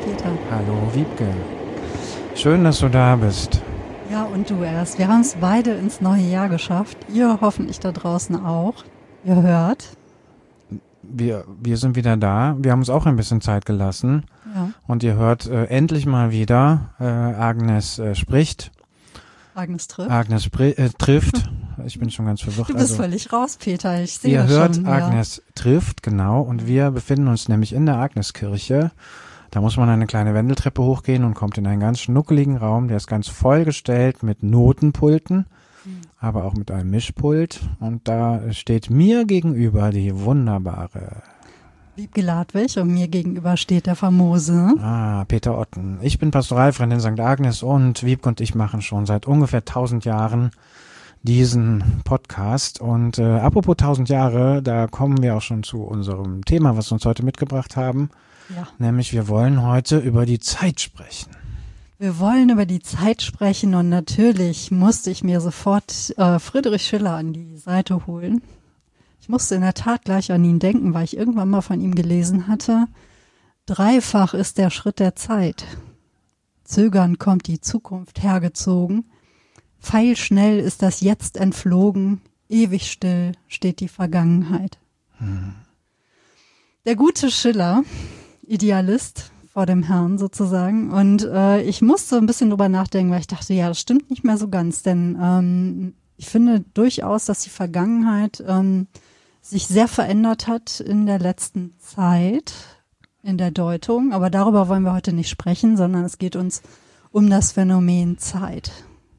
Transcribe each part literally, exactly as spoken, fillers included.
Peter. Hallo Wiebke. Schön, dass du da bist. Ja, und du erst. Wir haben es beide ins neue Jahr geschafft. Ihr hoffentlich da draußen auch. Ihr hört. Wir, wir sind wieder da. Wir haben uns auch ein bisschen Zeit gelassen. Ja. Und ihr hört äh, endlich mal wieder, äh, Agnes äh, spricht. Agnes trifft. Agnes spri- äh, trifft. Ich bin schon ganz verwirrt. Du bist also, völlig raus, Peter. Ich sehe ihr das hört, schon. Agnes ja. trifft, genau. Und wir befinden uns nämlich in der Agneskirche. Da muss man eine kleine Wendeltreppe hochgehen und kommt in einen ganz schnuckeligen Raum. Der ist ganz vollgestellt mit Notenpulten, mhm. aber auch mit einem Mischpult. Und da steht mir gegenüber die wunderbare Wiebke Ladwig und mir gegenüber steht der famose Ah, Peter Otten. Ich bin Pastoralfreund in Sankt Agnes und Wiebke und ich machen schon seit ungefähr tausend Jahren diesen Podcast. Und äh, apropos tausend Jahre, da kommen wir auch schon zu unserem Thema, was wir uns heute mitgebracht haben. Ja. Nämlich, wir wollen heute über die Zeit sprechen. Wir wollen über die Zeit sprechen und natürlich musste ich mir sofort äh, Friedrich Schiller an die Seite holen. Ich musste in der Tat gleich an ihn denken, weil ich irgendwann mal von ihm gelesen hatte. Dreifach ist der Schritt der Zeit. Zögernd kommt die Zukunft hergezogen. Pfeilschnell ist das Jetzt entflogen. Ewig still steht die Vergangenheit. Hm. Der gute Schiller, Idealist vor dem Herrn sozusagen. Und äh, ich musste ein bisschen drüber nachdenken, weil ich dachte, ja, das stimmt nicht mehr so ganz. Denn ähm, ich finde durchaus, dass die Vergangenheit ähm, sich sehr verändert hat in der letzten Zeit, in der Deutung. Aber darüber wollen wir heute nicht sprechen, sondern es geht uns um das Phänomen Zeit.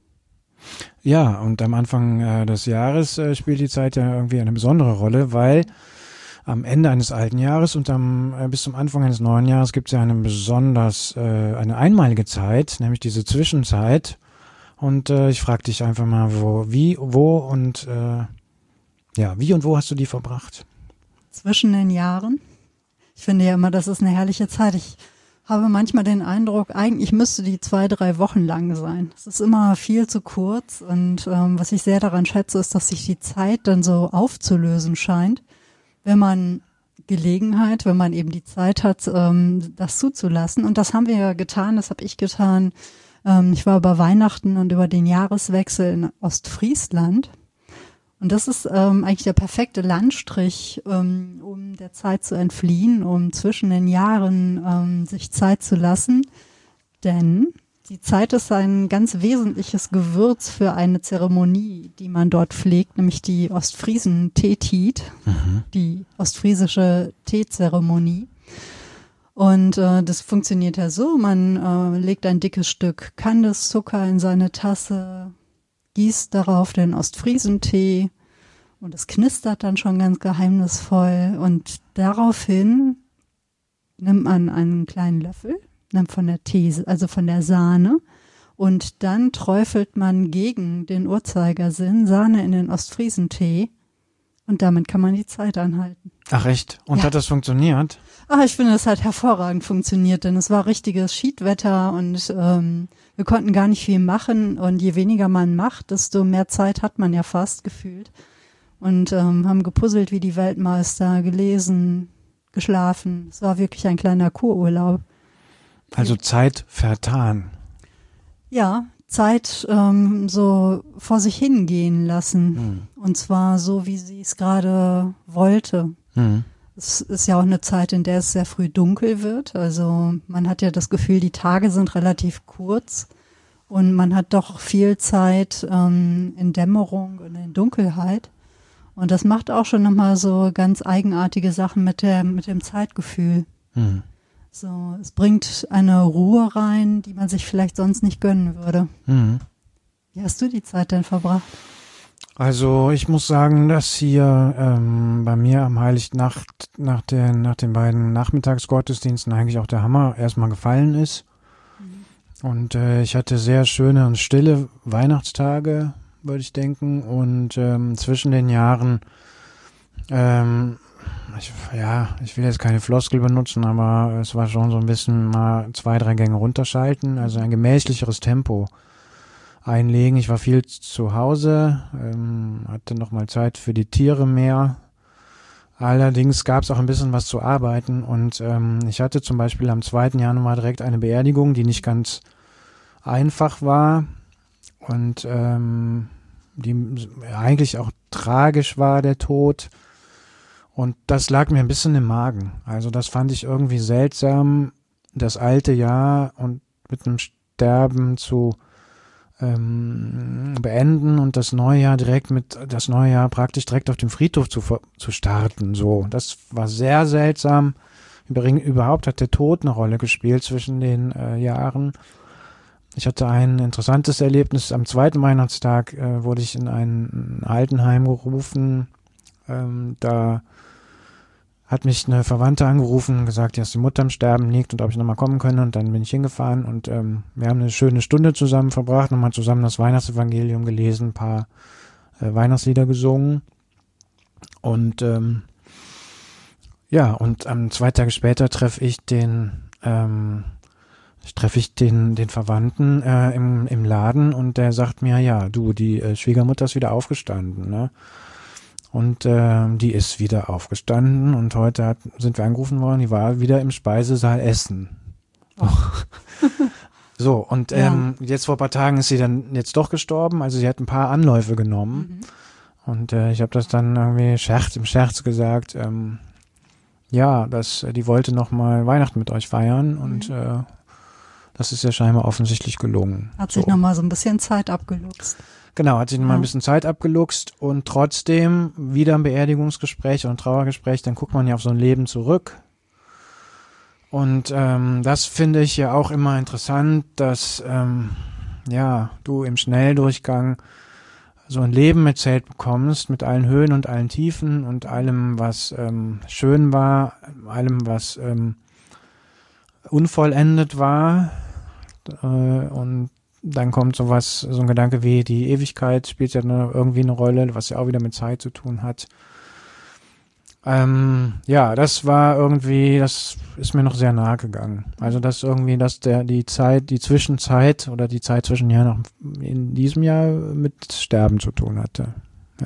Ja, und am Anfang äh, des Jahres äh, spielt die Zeit ja irgendwie eine besondere Rolle, weil am Ende eines alten Jahres und am, äh, bis zum Anfang eines neuen Jahres gibt es ja eine besonders, äh, eine einmalige Zeit, nämlich diese Zwischenzeit. Und äh, ich frage dich einfach mal, wo, wie, wo und äh, ja, wie und wo hast du die verbracht? Zwischen den Jahren. Ich finde ja immer, das ist eine herrliche Zeit. Ich habe manchmal den Eindruck, eigentlich müsste die zwei, drei Wochen lang sein. Es ist immer viel zu kurz und ähm, was ich sehr daran schätze, ist, dass sich die Zeit dann so aufzulösen scheint, wenn man Gelegenheit, wenn man eben die Zeit hat, ähm, das zuzulassen. Und das haben wir ja getan, das habe ich getan. Ähm, ich war über Weihnachten und über den Jahreswechsel in Ostfriesland. Und das ist ähm, eigentlich der perfekte Landstrich, ähm, um der Zeit zu entfliehen, um zwischen den Jahren ähm, sich Zeit zu lassen. Denn die Zeit ist ein ganz wesentliches Gewürz für eine Zeremonie, die man dort pflegt, nämlich die Ostfriesen-Teetit, mhm. die ostfriesische Teezeremonie. Und äh, das funktioniert ja so, man äh, legt ein dickes Stück Kandiszucker in seine Tasse, gießt darauf den Ostfriesentee und es knistert dann schon ganz geheimnisvoll. Und daraufhin nimmt man einen kleinen Löffel, nimmt von der Tee, also von der Sahne, und dann träufelt man gegen den Uhrzeigersinn Sahne in den Ostfriesentee und damit kann man die Zeit anhalten. Ach echt? Und ja. Hat das funktioniert? Ach, ich finde, es hat hervorragend funktioniert, denn es war richtiges Schiedwetter und ähm, wir konnten gar nicht viel machen und je weniger man macht, desto mehr Zeit hat man ja fast gefühlt und ähm, haben gepuzzelt wie die Weltmeister, gelesen, geschlafen. Es war wirklich ein kleiner Kururlaub. Also Zeit vertan. Ja, Zeit ähm, so vor sich hingehen lassen hm. und zwar so, wie sie es gerade wollte. Hm. Es ist ja auch eine Zeit, in der es sehr früh dunkel wird. Also man hat ja das Gefühl, die Tage sind relativ kurz und man hat doch viel Zeit ähm, in Dämmerung und in Dunkelheit. Und das macht auch schon nochmal so ganz eigenartige Sachen mit der mit dem Zeitgefühl. Hm. So, es bringt eine Ruhe rein, die man sich vielleicht sonst nicht gönnen würde. Hm. Wie hast du die Zeit denn verbracht? Also ich muss sagen, dass hier ähm, bei mir am Heilignacht nach den, nach den beiden Nachmittagsgottesdiensten eigentlich auch der Hammer erstmal gefallen ist. Mhm. Und äh, ich hatte sehr schöne und stille Weihnachtstage, würde ich denken. Und ähm, zwischen den Jahren, ähm, ich, ja, ich will jetzt keine Floskel benutzen, aber es war schon so ein bisschen mal zwei, drei Gänge runterschalten, also ein gemächlicheres Tempo einlegen. Ich war viel zu Hause, ähm, hatte noch mal Zeit für die Tiere mehr, Allerdings gab es auch ein bisschen was zu arbeiten und ähm, ich hatte zum Beispiel am zweiten Januar direkt eine Beerdigung, die nicht ganz einfach war und ähm, die eigentlich auch tragisch war, der Tod. Und das lag mir ein bisschen im Magen. Also das fand ich irgendwie seltsam, das alte Jahr und mit einem Sterben zu ähm, beenden und das neue Jahr direkt mit, das neue Jahr praktisch direkt auf dem Friedhof zu, zu starten. So, das war sehr seltsam. Überhaupt hat der Tod eine Rolle gespielt zwischen den äh, Jahren. Ich hatte ein interessantes Erlebnis. Am zweiten Weihnachtstag äh, wurde ich in ein Altenheim gerufen. Ähm, da hat mich eine Verwandte angerufen und gesagt, dass die Mutter im Sterben liegt und ob ich nochmal kommen könne. Und dann bin ich hingefahren und ähm, wir haben eine schöne Stunde zusammen verbracht, nochmal zusammen das Weihnachtsevangelium gelesen, ein paar äh, Weihnachtslieder gesungen. Und ähm, ja, und ähm, zwei Tage später treffe ich den ähm, treffe ich den den Verwandten äh, im im Laden und der sagt mir, ja, du, die äh, Schwiegermutter ist wieder aufgestanden, ne? Und äh, die ist wieder aufgestanden und heute hat, sind wir angerufen worden, die war wieder im Speisesaal essen. Oh. So, und ähm, ja. Jetzt vor ein paar Tagen ist sie dann jetzt doch gestorben, also sie hat ein paar Anläufe genommen. Mhm. Und äh, ich habe das dann irgendwie Scherz, im Scherz gesagt, ähm, ja, dass die wollte noch mal Weihnachten mit euch feiern und mhm. äh, das ist ja scheinbar offensichtlich gelungen. Hat sich so. noch mal so ein bisschen Zeit abgeluchst. Genau, hat sich noch mal ein bisschen Zeit abgeluchst und trotzdem wieder ein Beerdigungsgespräch und ein Trauergespräch, dann guckt man ja auf so ein Leben zurück. Und ähm, das finde ich ja auch immer interessant, dass ähm, ja du im Schnelldurchgang so ein Leben erzählt bekommst mit allen Höhen und allen Tiefen und allem, was ähm, schön war, allem, was ähm, unvollendet war äh, und dann kommt sowas, so ein Gedanke wie die Ewigkeit spielt ja eine, irgendwie eine Rolle, was ja auch wieder mit Zeit zu tun hat. Ähm, ja, das war irgendwie, das ist mir noch sehr nahe gegangen. Also dass irgendwie, dass der die Zeit, die Zwischenzeit oder die Zeit zwischen ja noch in diesem Jahr mit Sterben zu tun hatte. Ja,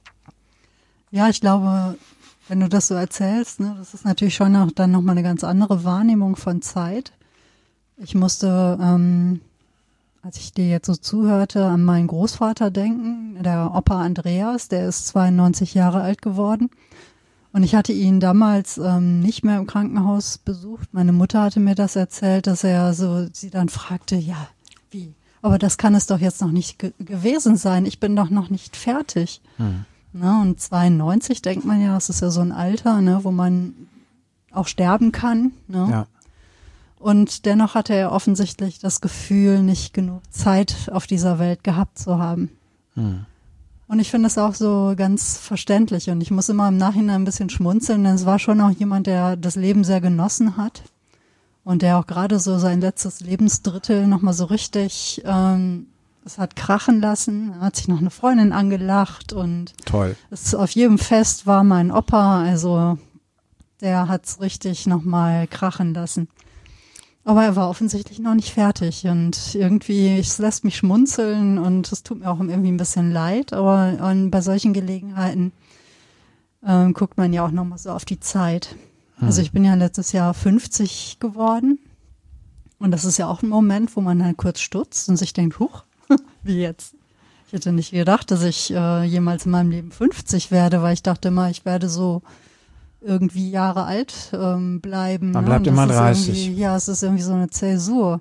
ja, ich glaube, wenn du das so erzählst, ne, das ist natürlich schon auch dann nochmal eine ganz andere Wahrnehmung von Zeit. Ich musste ähm, als ich dir jetzt so zuhörte, an meinen Großvater denken, der Opa Andreas, der ist zweiundneunzig Jahre alt geworden. Und ich hatte ihn damals ähm, nicht mehr im Krankenhaus besucht. Meine Mutter hatte mir das erzählt, dass er so, sie dann fragte, ja, wie? Aber das kann es doch jetzt noch nicht ge- gewesen sein. Ich bin doch noch nicht fertig. Hm. Na, und zweiundneunzig denkt man ja, das ist ja so ein Alter, ne, wo man auch sterben kann. Ne? Ja. Und dennoch hatte er offensichtlich das Gefühl, nicht genug Zeit auf dieser Welt gehabt zu haben. Hm. Und ich finde es auch so ganz verständlich. Und ich muss immer im Nachhinein ein bisschen schmunzeln, denn es war schon auch jemand, der das Leben sehr genossen hat. Und der auch gerade so sein letztes Lebensdrittel nochmal so richtig, ähm, es hat krachen lassen. Er hat sich noch eine Freundin angelacht. Und toll. Es, auf jedem Fest war mein Opa, also der hat's richtig nochmal krachen lassen. Aber er war offensichtlich noch nicht fertig und irgendwie, es lässt mich schmunzeln und es tut mir auch irgendwie ein bisschen leid, aber und bei solchen Gelegenheiten ähm, guckt man ja auch nochmal so auf die Zeit. Hm. Also ich bin ja letztes Jahr fünfzig geworden und das ist ja auch ein Moment, wo man dann kurz stutzt und sich denkt, huch, wie jetzt? Ich hätte nicht gedacht, dass ich äh, jemals in meinem Leben fünfzig werde, weil ich dachte immer, ich werde so irgendwie Jahre alt ähm, bleiben. Man ne? bleibt immer dreißig. Ja, es ist irgendwie so eine Zäsur.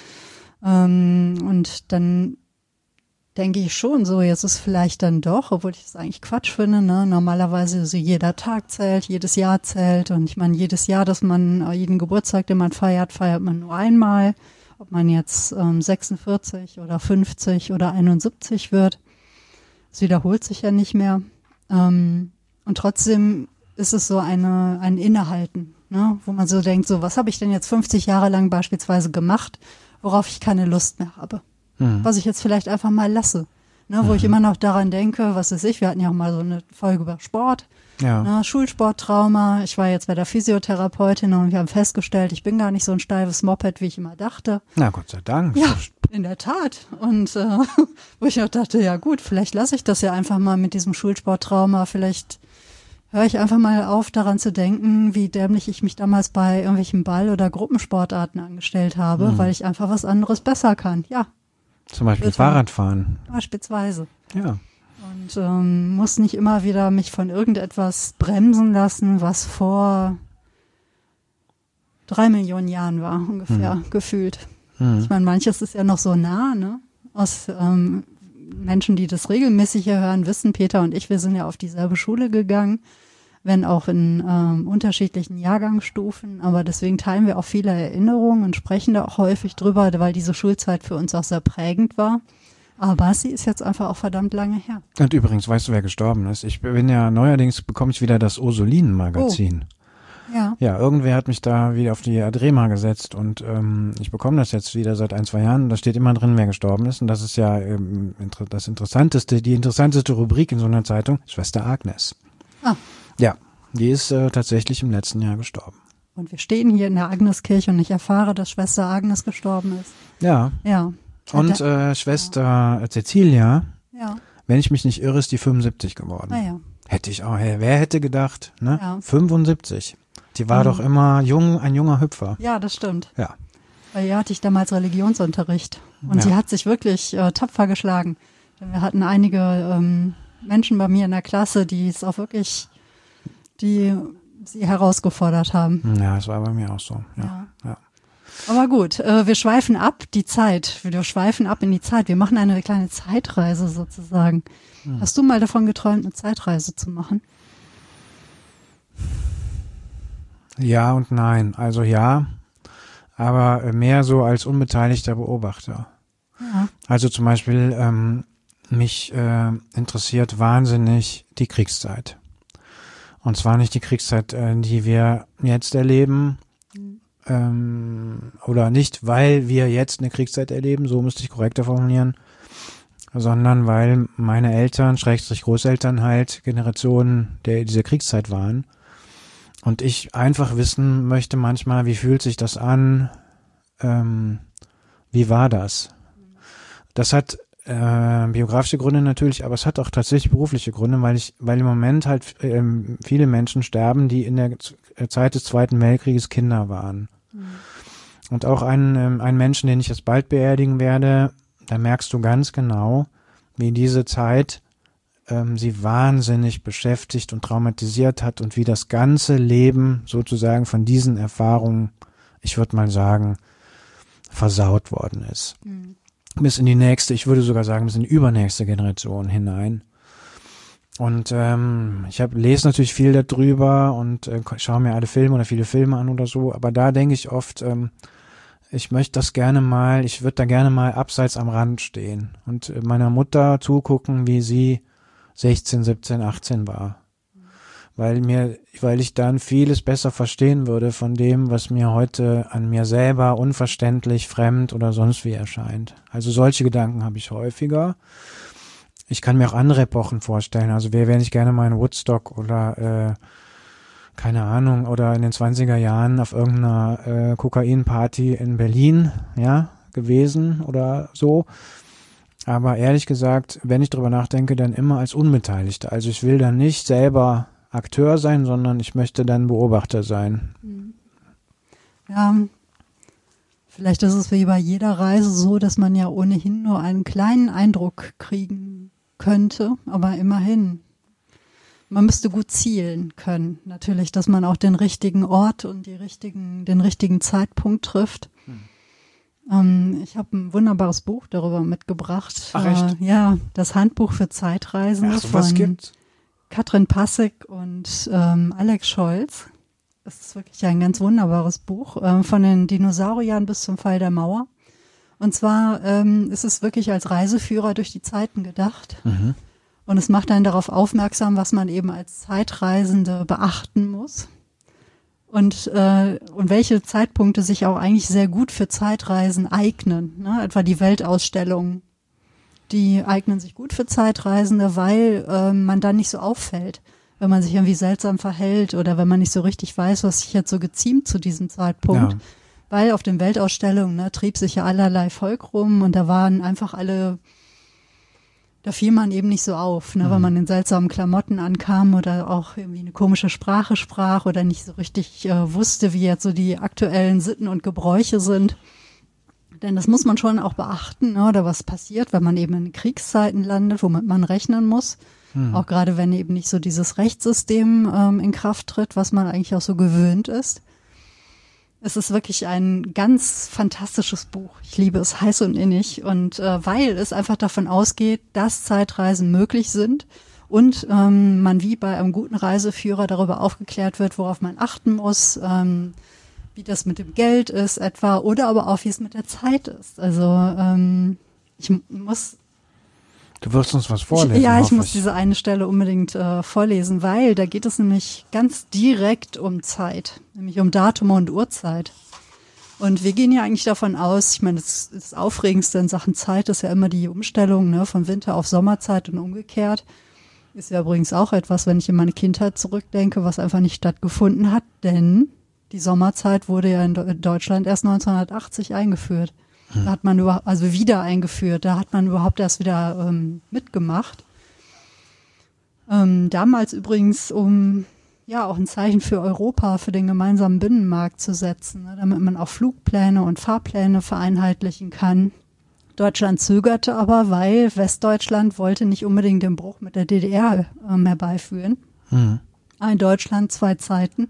Ähm, und dann denke ich schon so, jetzt ist vielleicht dann doch, obwohl ich das eigentlich Quatsch finde, ne? Normalerweise so jeder Tag zählt, jedes Jahr zählt und ich meine, jedes Jahr, dass man, jeden Geburtstag, den man feiert, feiert man nur einmal. Ob man jetzt ähm, sechsundvierzig oder fünfzig oder einundsiebzig wird. Es wiederholt sich ja nicht mehr. Ähm, und trotzdem ist es so eine ein Innehalten, ne? Wo man so denkt, so was habe ich denn jetzt fünfzig Jahre lang beispielsweise gemacht, worauf ich keine Lust mehr habe, mhm. was ich jetzt vielleicht einfach mal lasse, ne? Wo mhm. ich immer noch daran denke, was weiß ich, wir hatten ja auch mal so eine Folge über Sport, ja. ne? Schulsporttrauma, ich war jetzt bei der Physiotherapeutin und wir haben festgestellt, ich bin gar nicht so ein steifes Moped, wie ich immer dachte. Na Gott sei Dank. Ja, in der Tat. Und äh, wo ich auch dachte, ja gut, vielleicht lasse ich das ja einfach mal mit diesem Schulsporttrauma, vielleicht höre ich einfach mal auf, daran zu denken, wie dämlich ich mich damals bei irgendwelchen Ball- oder Gruppensportarten angestellt habe, mhm. weil ich einfach was anderes besser kann. Ja. Zum Beispiel Fahrradfahren. Beispielsweise. Ja. Und ähm, muss nicht immer wieder mich von irgendetwas bremsen lassen, was vor drei Millionen Jahren war, ungefähr, mhm. gefühlt. Mhm. Ich meine, manches ist ja noch so nah, ne? Aus ähm, Menschen, die das regelmäßig hier hören, wissen, Peter und ich, wir sind ja auf dieselbe Schule gegangen, wenn auch in ähm, unterschiedlichen Jahrgangsstufen, aber deswegen teilen wir auch viele Erinnerungen und sprechen da auch häufig drüber, weil diese Schulzeit für uns auch sehr prägend war. Aber sie ist jetzt einfach auch verdammt lange her. Und übrigens, weißt du, wer gestorben ist? Ich bin ja, neuerdings bekomme ich wieder das Ursulinen-Magazin. Oh. Ja. Ja, irgendwer hat mich da wieder auf die Adrema gesetzt und ähm, ich bekomme das jetzt wieder seit ein, zwei Jahren. Da steht immer drin, wer gestorben ist. Und das ist ja ähm, inter- das interessanteste, die interessanteste Rubrik in so einer Zeitung, Schwester Agnes. Ah. Ja, die ist äh, tatsächlich im letzten Jahr gestorben. Und wir stehen hier in der Agneskirche und ich erfahre, dass Schwester Agnes gestorben ist. Ja. Ja. Und äh, Schwester ja. Cecilia, ja. wenn ich mich nicht irre, ist die fünfundsiebzig geworden. Ah, ja. Hätte ich auch, wer hätte gedacht, ne? Ja. fünfundsiebzig. Die war mhm. doch immer jung, ein junger Hüpfer. Ja, das stimmt. Ja. Bei ihr hatte ich damals Religionsunterricht und ja. sie hat sich wirklich äh, tapfer geschlagen. Wir hatten einige ähm, Menschen bei mir in der Klasse, die es auch wirklich, die sie herausgefordert haben. Ja, das war bei mir auch so. Ja. ja. ja. Aber gut, äh, wir schweifen ab, die Zeit. Wir schweifen ab in die Zeit. Wir machen eine kleine Zeitreise sozusagen. Hm. Hast du mal davon geträumt, eine Zeitreise zu machen? Ja und nein. Also ja, aber mehr so als unbeteiligter Beobachter. Ja. Also zum Beispiel, ähm, mich äh, interessiert wahnsinnig die Kriegszeit. Und zwar nicht die Kriegszeit, äh, die wir jetzt erleben, mhm. ähm, oder nicht, weil wir jetzt eine Kriegszeit erleben, so müsste ich korrekter formulieren, sondern weil meine Eltern, Schrägstrich Großeltern halt Generationen der dieser Kriegszeit waren. Und ich einfach wissen möchte manchmal, wie fühlt sich das an, ähm, wie war das? Das hat äh, biografische Gründe natürlich, aber es hat auch tatsächlich berufliche Gründe, weil ich, weil im Moment halt ähm, viele Menschen sterben, die in der Z- Zeit des Zweiten Weltkrieges Kinder waren. Mhm. Und auch ein, ähm, ein Menschen, den ich jetzt bald beerdigen werde, da merkst du ganz genau, wie diese Zeit ähm, sie wahnsinnig beschäftigt und traumatisiert hat und wie das ganze Leben sozusagen von diesen Erfahrungen, ich würde mal sagen, versaut worden ist. Mhm. Bis in die nächste, ich würde sogar sagen, bis in die übernächste Generation hinein. Und ähm, ich hab, lese natürlich viel darüber und äh, schaue mir alle Filme oder viele Filme an oder so, aber da denke ich oft, ähm, ich möchte das gerne mal, ich würde da gerne mal abseits am Rand stehen und äh, meiner Mutter zugucken, wie sie sechzehn, siebzehn, achtzehn war. Weil mir, weil ich dann vieles besser verstehen würde von dem, was mir heute an mir selber unverständlich, fremd oder sonst wie erscheint. Also solche Gedanken habe ich häufiger. Ich kann mir auch andere Epochen vorstellen. Also wer wäre nicht gerne mal in Woodstock oder äh, keine Ahnung, oder in den zwanziger Jahren auf irgendeiner äh, Kokainparty in Berlin, ja, gewesen oder so. Aber ehrlich gesagt, wenn ich drüber nachdenke, dann immer als Unbeteiligter. Also ich will dann nicht selber Akteur sein, sondern ich möchte dann Beobachter sein. Ja, vielleicht ist es wie bei jeder Reise so, dass man ja ohnehin nur einen kleinen Eindruck kriegen könnte, aber immerhin. Man müsste gut zielen können. Natürlich, dass man auch den richtigen Ort und die richtigen, den richtigen Zeitpunkt trifft. Hm. Ähm, ich habe ein wunderbares Buch darüber mitgebracht. Ach, echt? Äh, ja, das Handbuch für Zeitreisende. Ach, so was gibt's? Katrin Passig und ähm, Alex Scholz. Das ist wirklich ein ganz wunderbares Buch, äh, von den Dinosauriern bis zum Fall der Mauer. Und zwar ähm, ist es wirklich als Reiseführer durch die Zeiten gedacht. Mhm. Und es macht einen darauf aufmerksam, was man eben als Zeitreisende beachten muss. Und, äh, und welche Zeitpunkte sich auch eigentlich sehr gut für Zeitreisen eignen. Ne? Etwa die Weltausstellungen. Die eignen sich gut für Zeitreisende, weil äh, man dann nicht so auffällt, wenn man sich irgendwie seltsam verhält oder wenn man nicht so richtig weiß, was sich jetzt so geziemt zu diesem Zeitpunkt. Ja. Weil auf den Weltausstellungen ne, trieb sich ja allerlei Volk rum und da waren einfach alle da fiel man eben nicht so auf, ne, mhm. weil man in seltsamen Klamotten ankam oder auch irgendwie eine komische Sprache sprach oder nicht so richtig äh, wusste, wie jetzt so die aktuellen Sitten und Gebräuche sind. Denn das muss man schon auch beachten, ne, oder was passiert, wenn man eben in Kriegszeiten landet, womit man rechnen muss. Mhm. Auch gerade wenn eben nicht so dieses Rechtssystem ähm, in Kraft tritt, was man eigentlich auch so gewöhnt ist. Es ist wirklich ein ganz fantastisches Buch. Ich liebe es heiß und innig. Und äh, weil es einfach davon ausgeht, dass Zeitreisen möglich sind und ähm, man wie bei einem guten Reiseführer darüber aufgeklärt wird, worauf man achten muss, ähm, wie das mit dem Geld ist etwa oder aber auch, wie es mit der Zeit ist. Also ähm, ich muss... Du wirst uns was vorlesen. Ich, ja, ich muss ich. diese eine Stelle unbedingt äh, vorlesen, weil da geht es nämlich ganz direkt um Zeit, nämlich um Datum und Uhrzeit. Und wir gehen ja eigentlich davon aus, ich meine, das, das Aufregendste in Sachen Zeit ist ja immer die Umstellung, ne, von Winter auf Sommerzeit und umgekehrt. Ist ja übrigens auch etwas, wenn ich in meine Kindheit zurückdenke, was einfach nicht stattgefunden hat, denn die Sommerzeit wurde ja in Deutschland erst neunzehnhundertachtzig eingeführt. Da hat man überhaupt, also wieder eingeführt, da hat man überhaupt erst wieder ähm, mitgemacht. Ähm, damals übrigens, um ja auch ein Zeichen für Europa, für den gemeinsamen Binnenmarkt zu setzen, ne, damit man auch Flugpläne und Fahrpläne vereinheitlichen kann. Deutschland zögerte aber, weil Westdeutschland wollte nicht unbedingt den Bruch mit der D D R ähm, herbeiführen. Mhm. Ein Deutschland, zwei Zeiten.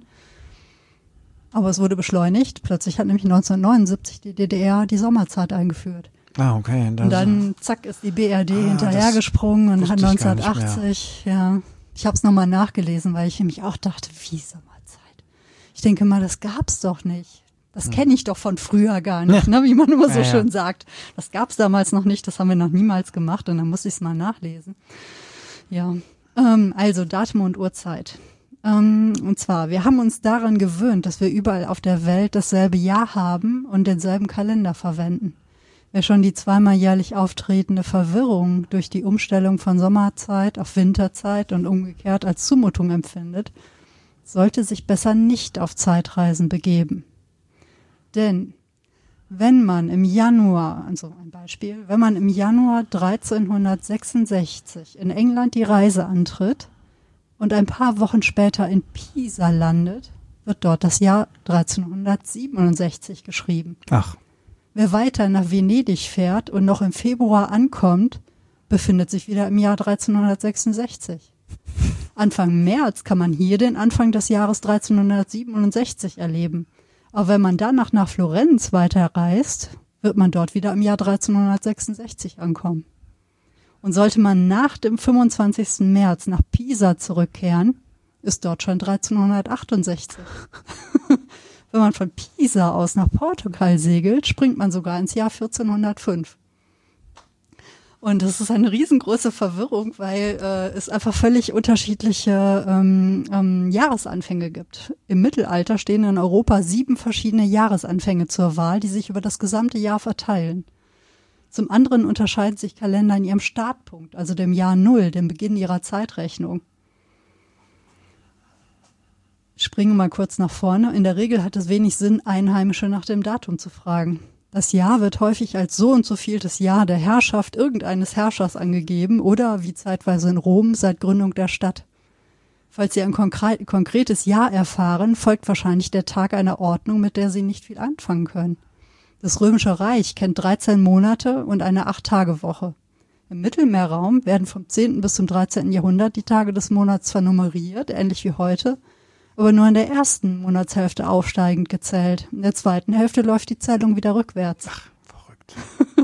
Aber es wurde beschleunigt. Plötzlich hat nämlich neunzehnhundertneunundsiebzig die D D R die Sommerzeit eingeführt. Ah, okay. Und dann, zack, ist die B R D ah, hinterhergesprungen und hat neunzehnhundertachtzig, ja. Ich habe es nochmal nachgelesen, weil ich nämlich auch dachte, wie Sommerzeit? Ich denke mal, das gab's doch nicht. Das kenne ich doch von früher gar nicht, ne, wie man immer so ja, schön ja. sagt. Das gab's damals noch nicht, das haben wir noch niemals gemacht und dann muss ich es mal nachlesen. Ja, ähm, also Datum und Uhrzeit. Und zwar, wir haben uns daran gewöhnt, dass wir überall auf der Welt dasselbe Jahr haben und denselben Kalender verwenden. Wer schon die zweimal jährlich auftretende Verwirrung durch die Umstellung von Sommerzeit auf Winterzeit und umgekehrt als Zumutung empfindet, sollte sich besser nicht auf Zeitreisen begeben. Denn wenn man im Januar, also ein Beispiel, wenn man im Januar dreizehnhundertsechsundsechzig in England die Reise antritt, und ein paar Wochen später in Pisa landet, wird dort das Jahr dreizehnhundertsiebenundsechzig geschrieben. Ach. Wer weiter nach Venedig fährt und noch im Februar ankommt, befindet sich wieder im Jahr dreizehnhundertsechsundsechzig. Anfang März kann man hier den Anfang des Jahres dreizehnhundertsiebenundsechzig erleben. Aber wenn man danach nach Florenz weiterreist, wird man dort wieder im Jahr dreizehnhundertsechsundsechzig ankommen. Und sollte man nach dem fünfundzwanzigsten März nach Pisa zurückkehren, ist dort schon dreizehnhundertachtundsechzig. Wenn man von Pisa aus nach Portugal segelt, springt man sogar ins Jahr vierzehnhundertfünf. Und das ist eine riesengroße Verwirrung, weil äh, es einfach völlig unterschiedliche ähm, ähm, Jahresanfänge gibt. Im Mittelalter stehen in Europa sieben verschiedene Jahresanfänge zur Wahl, die sich über das gesamte Jahr verteilen. Zum anderen unterscheiden sich Kalender in ihrem Startpunkt, also dem Jahr Null, dem Beginn ihrer Zeitrechnung. Ich springe mal kurz nach vorne. In der Regel hat es wenig Sinn, Einheimische nach dem Datum zu fragen. Das Jahr wird häufig als so und so vieltes Jahr der Herrschaft irgendeines Herrschers angegeben oder, wie zeitweise in Rom, seit Gründung der Stadt. Falls Sie ein konkre- konkretes Jahr erfahren, folgt wahrscheinlich der Tag einer Ordnung, mit der Sie nicht viel anfangen können. Das Römische Reich kennt dreizehn Monate und eine Acht-Tage-Woche. Im Mittelmeerraum werden vom zehnten bis zum dreizehnten Jahrhundert die Tage des Monats zwar nummeriert, ähnlich wie heute, aber nur in der ersten Monatshälfte aufsteigend gezählt. In der zweiten Hälfte läuft die Zählung wieder rückwärts. Ach, verrückt.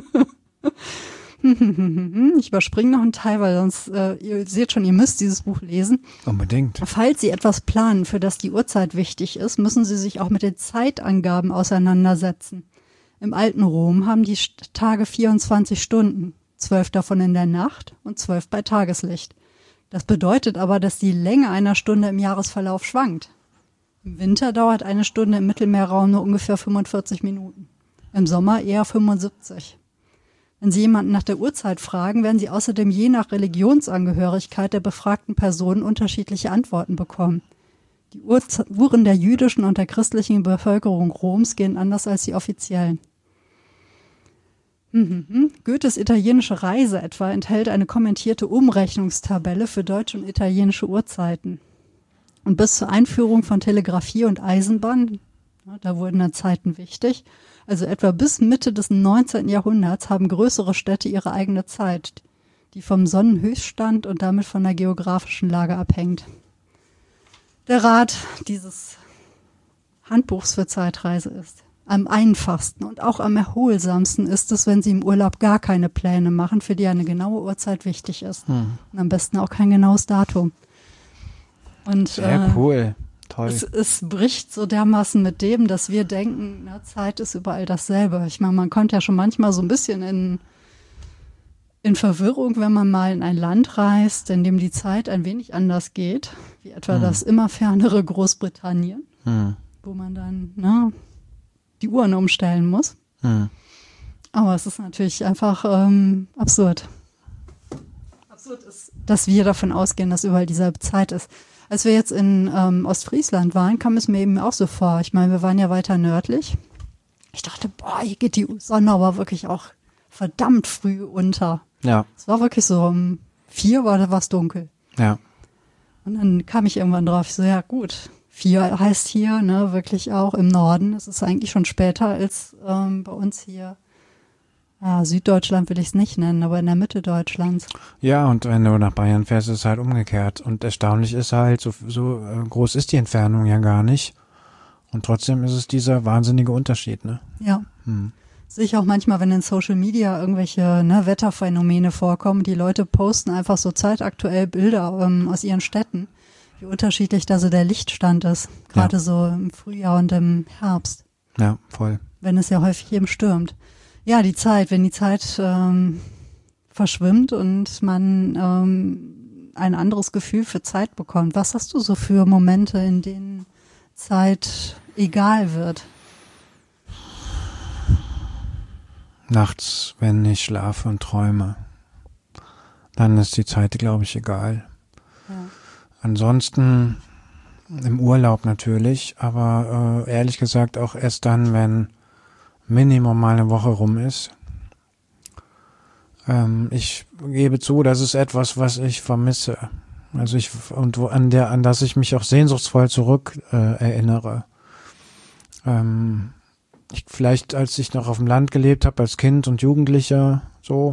Ich überspringe noch einen Teil, weil sonst, äh, ihr seht schon, ihr müsst dieses Buch lesen. Unbedingt. Falls Sie etwas planen, für das die Uhrzeit wichtig ist, müssen Sie sich auch mit den Zeitangaben auseinandersetzen. Im alten Rom haben die Tage vierundzwanzig Stunden, zwölf davon in der Nacht und zwölf bei Tageslicht. Das bedeutet aber, dass die Länge einer Stunde im Jahresverlauf schwankt. Im Winter dauert eine Stunde im Mittelmeerraum nur ungefähr fünfundvierzig Minuten. Im Sommer eher fünfundsiebzig. Wenn Sie jemanden nach der Uhrzeit fragen, werden Sie außerdem je nach Religionsangehörigkeit der befragten Personen unterschiedliche Antworten bekommen. Die Uhren der jüdischen und der christlichen Bevölkerung Roms gehen anders als die offiziellen. Mhm. Goethes italienische Reise etwa enthält eine kommentierte Umrechnungstabelle für deutsche und italienische Uhrzeiten. Und bis zur Einführung von Telegrafie und Eisenbahn, ja, da wurden dann Zeiten wichtig, also etwa bis Mitte des neunzehnten Jahrhunderts haben größere Städte ihre eigene Zeit, die vom Sonnenhöchststand und damit von der geografischen Lage abhängt. Der Rat dieses Handbuchs für Zeitreise ist: Am einfachsten und auch am erholsamsten ist es, wenn Sie im Urlaub gar keine Pläne machen, für die eine genaue Uhrzeit wichtig ist. Hm. Und am besten auch kein genaues Datum. Und, Sehr äh, cool. Toll. Es, es bricht so dermaßen mit dem, dass wir denken, na, Zeit ist überall dasselbe. Ich meine, man kommt ja schon manchmal so ein bisschen in, in Verwirrung, wenn man mal in ein Land reist, in dem die Zeit ein wenig anders geht, wie etwa hm. das immer fernere Großbritannien, hm. wo man dann na, die Uhren umstellen muss. Hm. Aber es ist natürlich einfach ähm, absurd. Absurd ist, dass wir davon ausgehen, dass überall dieselbe Zeit ist. Als wir jetzt in ähm, Ostfriesland waren, kam es mir eben auch so vor. Ich meine, wir waren ja weiter nördlich. Ich dachte, boah, hier geht die Sonne aber wirklich auch verdammt früh unter. Ja. Es war wirklich so, um vier war da was dunkel. Ja. Und dann kam ich irgendwann drauf, ich so, ja gut, vier heißt hier, ne, wirklich auch im Norden. Es ist eigentlich schon später als ähm, bei uns hier. Ja, Süddeutschland will ich es nicht nennen, aber in der Mitte Deutschlands. Ja, und wenn du nach Bayern fährst, ist es halt umgekehrt. Und erstaunlich ist halt, so, so äh, groß ist die Entfernung ja gar nicht. Und trotzdem ist es dieser wahnsinnige Unterschied, ne? Ja. Hm. Sehe ich auch manchmal, wenn in Social Media irgendwelche ne, Wetterphänomene vorkommen. Die Leute posten einfach so zeitaktuell Bilder ähm, aus ihren Städten, wie unterschiedlich da so der Lichtstand ist. Gerade ja. so im Frühjahr und im Herbst. Ja, voll. Wenn es ja häufig eben stürmt. Ja, die Zeit, wenn die Zeit ähm, verschwimmt und man ähm, ein anderes Gefühl für Zeit bekommt. Was hast du so für Momente, in denen Zeit egal wird? Nachts, wenn ich schlafe und träume, dann ist die Zeit, glaube ich, egal. Ja. Ansonsten im Urlaub natürlich, aber äh, ehrlich gesagt auch erst dann, wenn Minimum mal eine Woche rum ist. Ähm, ich gebe zu, das ist etwas, was ich vermisse. Also ich und wo, an der, an das ich mich auch sehnsuchtsvoll zurück äh, erinnere. Ähm, ich, vielleicht als ich noch auf dem Land gelebt habe, als Kind und Jugendlicher, so,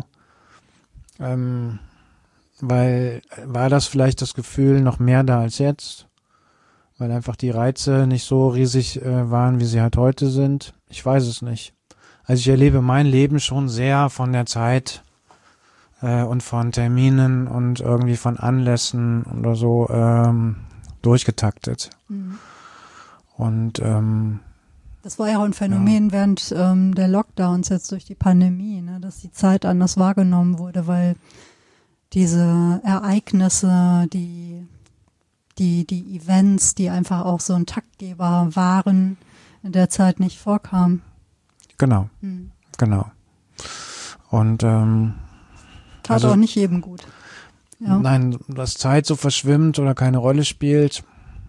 ähm, weil war das vielleicht das Gefühl noch mehr da als jetzt, weil einfach die Reize nicht so riesig äh, waren, wie sie halt heute sind. Ich weiß es nicht. Also ich erlebe mein Leben schon sehr von der Zeit äh, und von Terminen und irgendwie von Anlässen oder so ähm, durchgetaktet. Mhm. Und ähm, das war ja auch ein Phänomen ja. während ähm, der Lockdowns jetzt durch die Pandemie, ne, dass die Zeit anders wahrgenommen wurde, weil diese Ereignisse, die die die Events, die einfach auch so ein Taktgeber waren, in der Zeit nicht vorkamen. Genau, hm. genau. Und ähm, tat also, auch nicht jedem gut. Ja. Nein, dass Zeit so verschwimmt oder keine Rolle spielt.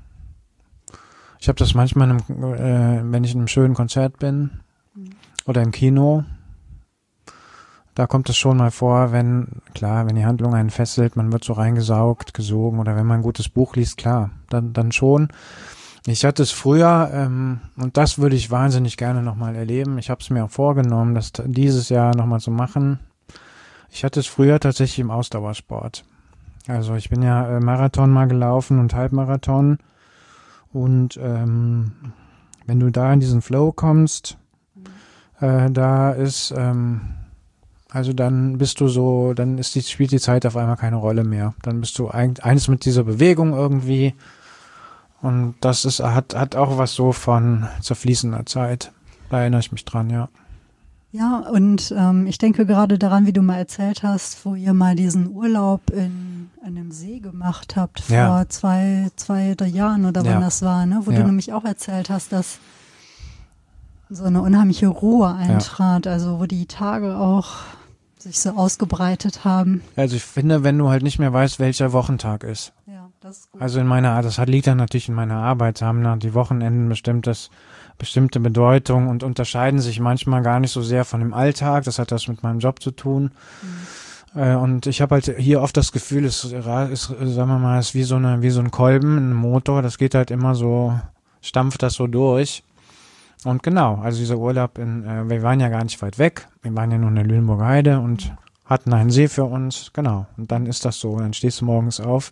Ich habe das manchmal, im, äh, wenn ich in einem schönen Konzert bin hm. oder im Kino. Da kommt es schon mal vor, wenn, klar, wenn die Handlung einen fesselt, man wird so reingesaugt, gesogen, oder wenn man ein gutes Buch liest, klar, dann, dann schon. Ich hatte es früher, ähm, und das würde ich wahnsinnig gerne nochmal erleben. Ich habe es mir auch vorgenommen, das dieses Jahr nochmal zu machen. Ich hatte es früher tatsächlich im Ausdauersport. Also ich bin ja äh, Marathon mal gelaufen und Halbmarathon. Und ähm, wenn du da in diesen Flow kommst, äh, da ist... Ähm, Also dann bist du so, dann ist die, spielt die Zeit auf einmal keine Rolle mehr. Dann bist du ein, eins mit dieser Bewegung irgendwie. Und das ist, hat, hat auch was so von zerfließender Zeit. Da erinnere ich mich dran, ja. Ja, und ähm, ich denke gerade daran, wie du mal erzählt hast, wo ihr mal diesen Urlaub in einem See gemacht habt vor ja. zwei, zwei, drei Jahren oder wann ja. das war, ne? Wo ja. du nämlich auch erzählt hast, dass so eine unheimliche Ruhe eintrat, ja. also wo die Tage auch sich so ausgebreitet haben. Also ich finde, wenn du halt nicht mehr weißt, welcher Wochentag ist. Ja, das ist gut. Also in meiner Art, das liegt dann natürlich in meiner Arbeit, haben nach die Wochenenden bestimmt das, bestimmte Bedeutung und unterscheiden sich manchmal gar nicht so sehr von dem Alltag. Das hat das mit meinem Job zu tun. Mhm. Äh, und ich habe halt hier oft das Gefühl, es ist, ist, sagen wir mal, es ist wie so eine, wie so ein Kolben, ein Motor. Das geht halt immer so, stampft das so durch. Und genau, also dieser Urlaub in, äh, wir waren ja gar nicht weit weg. Wir waren ja nur in der Lüneburger Heide und hatten einen See für uns. Genau. Und dann ist das so. Dann stehst du morgens auf.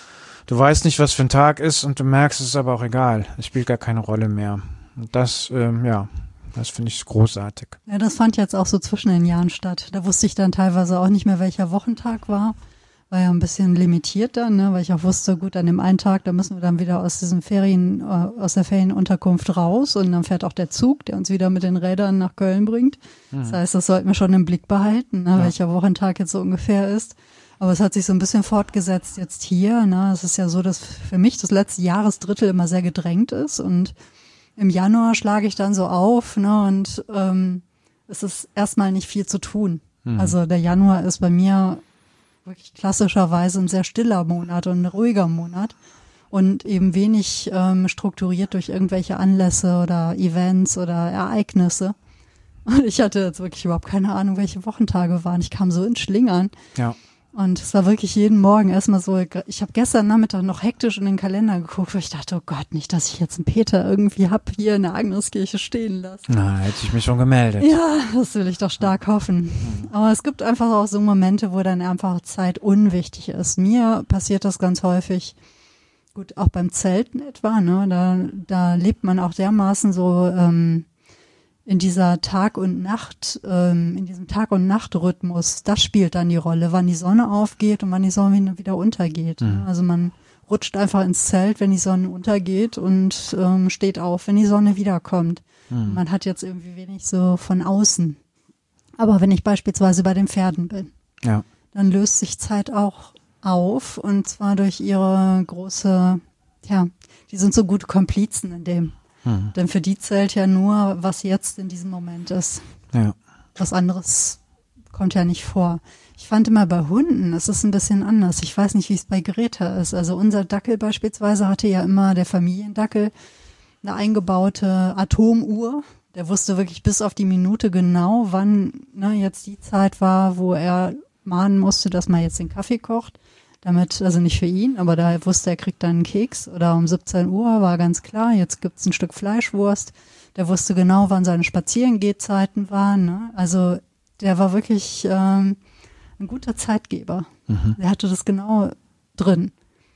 Du weißt nicht, was für ein Tag ist und du merkst, es ist aber auch egal. Es spielt gar keine Rolle mehr. Und das, ähm, ja, das finde ich großartig. Ja, das fand jetzt auch so zwischen den Jahren statt. Da wusste ich dann teilweise auch nicht mehr, welcher Wochentag war. War ja ein bisschen limitiert dann, ne, weil ich auch wusste, gut, an dem einen Tag, da müssen wir dann wieder aus diesem Ferien, äh, aus der Ferienunterkunft raus und dann fährt auch der Zug, der uns wieder mit den Rädern nach Köln bringt. Mhm. Das heißt, das sollten wir schon im Blick behalten, ne, ja. welcher Wochentag jetzt so ungefähr ist. Aber es hat sich so ein bisschen fortgesetzt jetzt hier. Ne. Es ist ja so, dass für mich das letzte Jahresdrittel immer sehr gedrängt ist und im Januar schlage ich dann so auf, ne, und ähm, es ist erstmal nicht viel zu tun. Mhm. Also der Januar ist bei mir wirklich klassischerweise ein sehr stiller Monat und ein ruhiger Monat und eben wenig ähm, strukturiert durch irgendwelche Anlässe oder Events oder Ereignisse. Und ich hatte jetzt wirklich überhaupt keine Ahnung, welche Wochentage waren. Ich kam so ins Schlingern. Ja. Und es war wirklich jeden Morgen erstmal so, ich habe gestern Nachmittag noch hektisch in den Kalender geguckt, weil ich dachte, oh Gott, nicht, dass ich jetzt einen Peter irgendwie hab hier in der Agneskirche stehen lassen. Na, hätte ich mich schon gemeldet. Ja, das will ich doch stark hoffen. Aber es gibt einfach auch so Momente, wo dann einfach Zeit unwichtig ist. Mir passiert das ganz häufig, gut, auch beim Zelten etwa, ne, da, da lebt man auch dermaßen so, ähm, in dieser Tag- und Nacht, ähm, in diesem Tag- und Nachtrhythmus, das spielt dann die Rolle, wann die Sonne aufgeht und wann die Sonne wieder untergeht. Mhm. Also man rutscht einfach ins Zelt, wenn die Sonne untergeht und ähm, steht auf, wenn die Sonne wiederkommt. Mhm. Man hat jetzt irgendwie wenig so von außen. Aber wenn ich beispielsweise bei den Pferden bin, ja. dann löst sich Zeit auch auf und zwar durch ihre große, ja, die sind so gute Komplizen in dem. Hm. Denn für die zählt ja nur, was jetzt in diesem Moment ist. Ja. Was anderes kommt ja nicht vor. Ich fand immer bei Hunden, es ist ein bisschen anders. Ich weiß nicht, wie es bei Greta ist. Also unser Dackel beispielsweise hatte ja immer, der Familiendackel, eine eingebaute Atomuhr. Der wusste wirklich bis auf die Minute genau, wann ne, jetzt die Zeit war, wo er mahnen musste, dass man jetzt den Kaffee kocht. Damit, also nicht für ihn, aber da wusste er, kriegt dann einen Keks oder um siebzehn Uhr war ganz klar, jetzt gibt's ein Stück Fleischwurst. Der wusste genau, wann seine Spazierengehzeiten waren. Ne? Also der war wirklich ähm, ein guter Zeitgeber. Mhm. Der hatte das genau drin.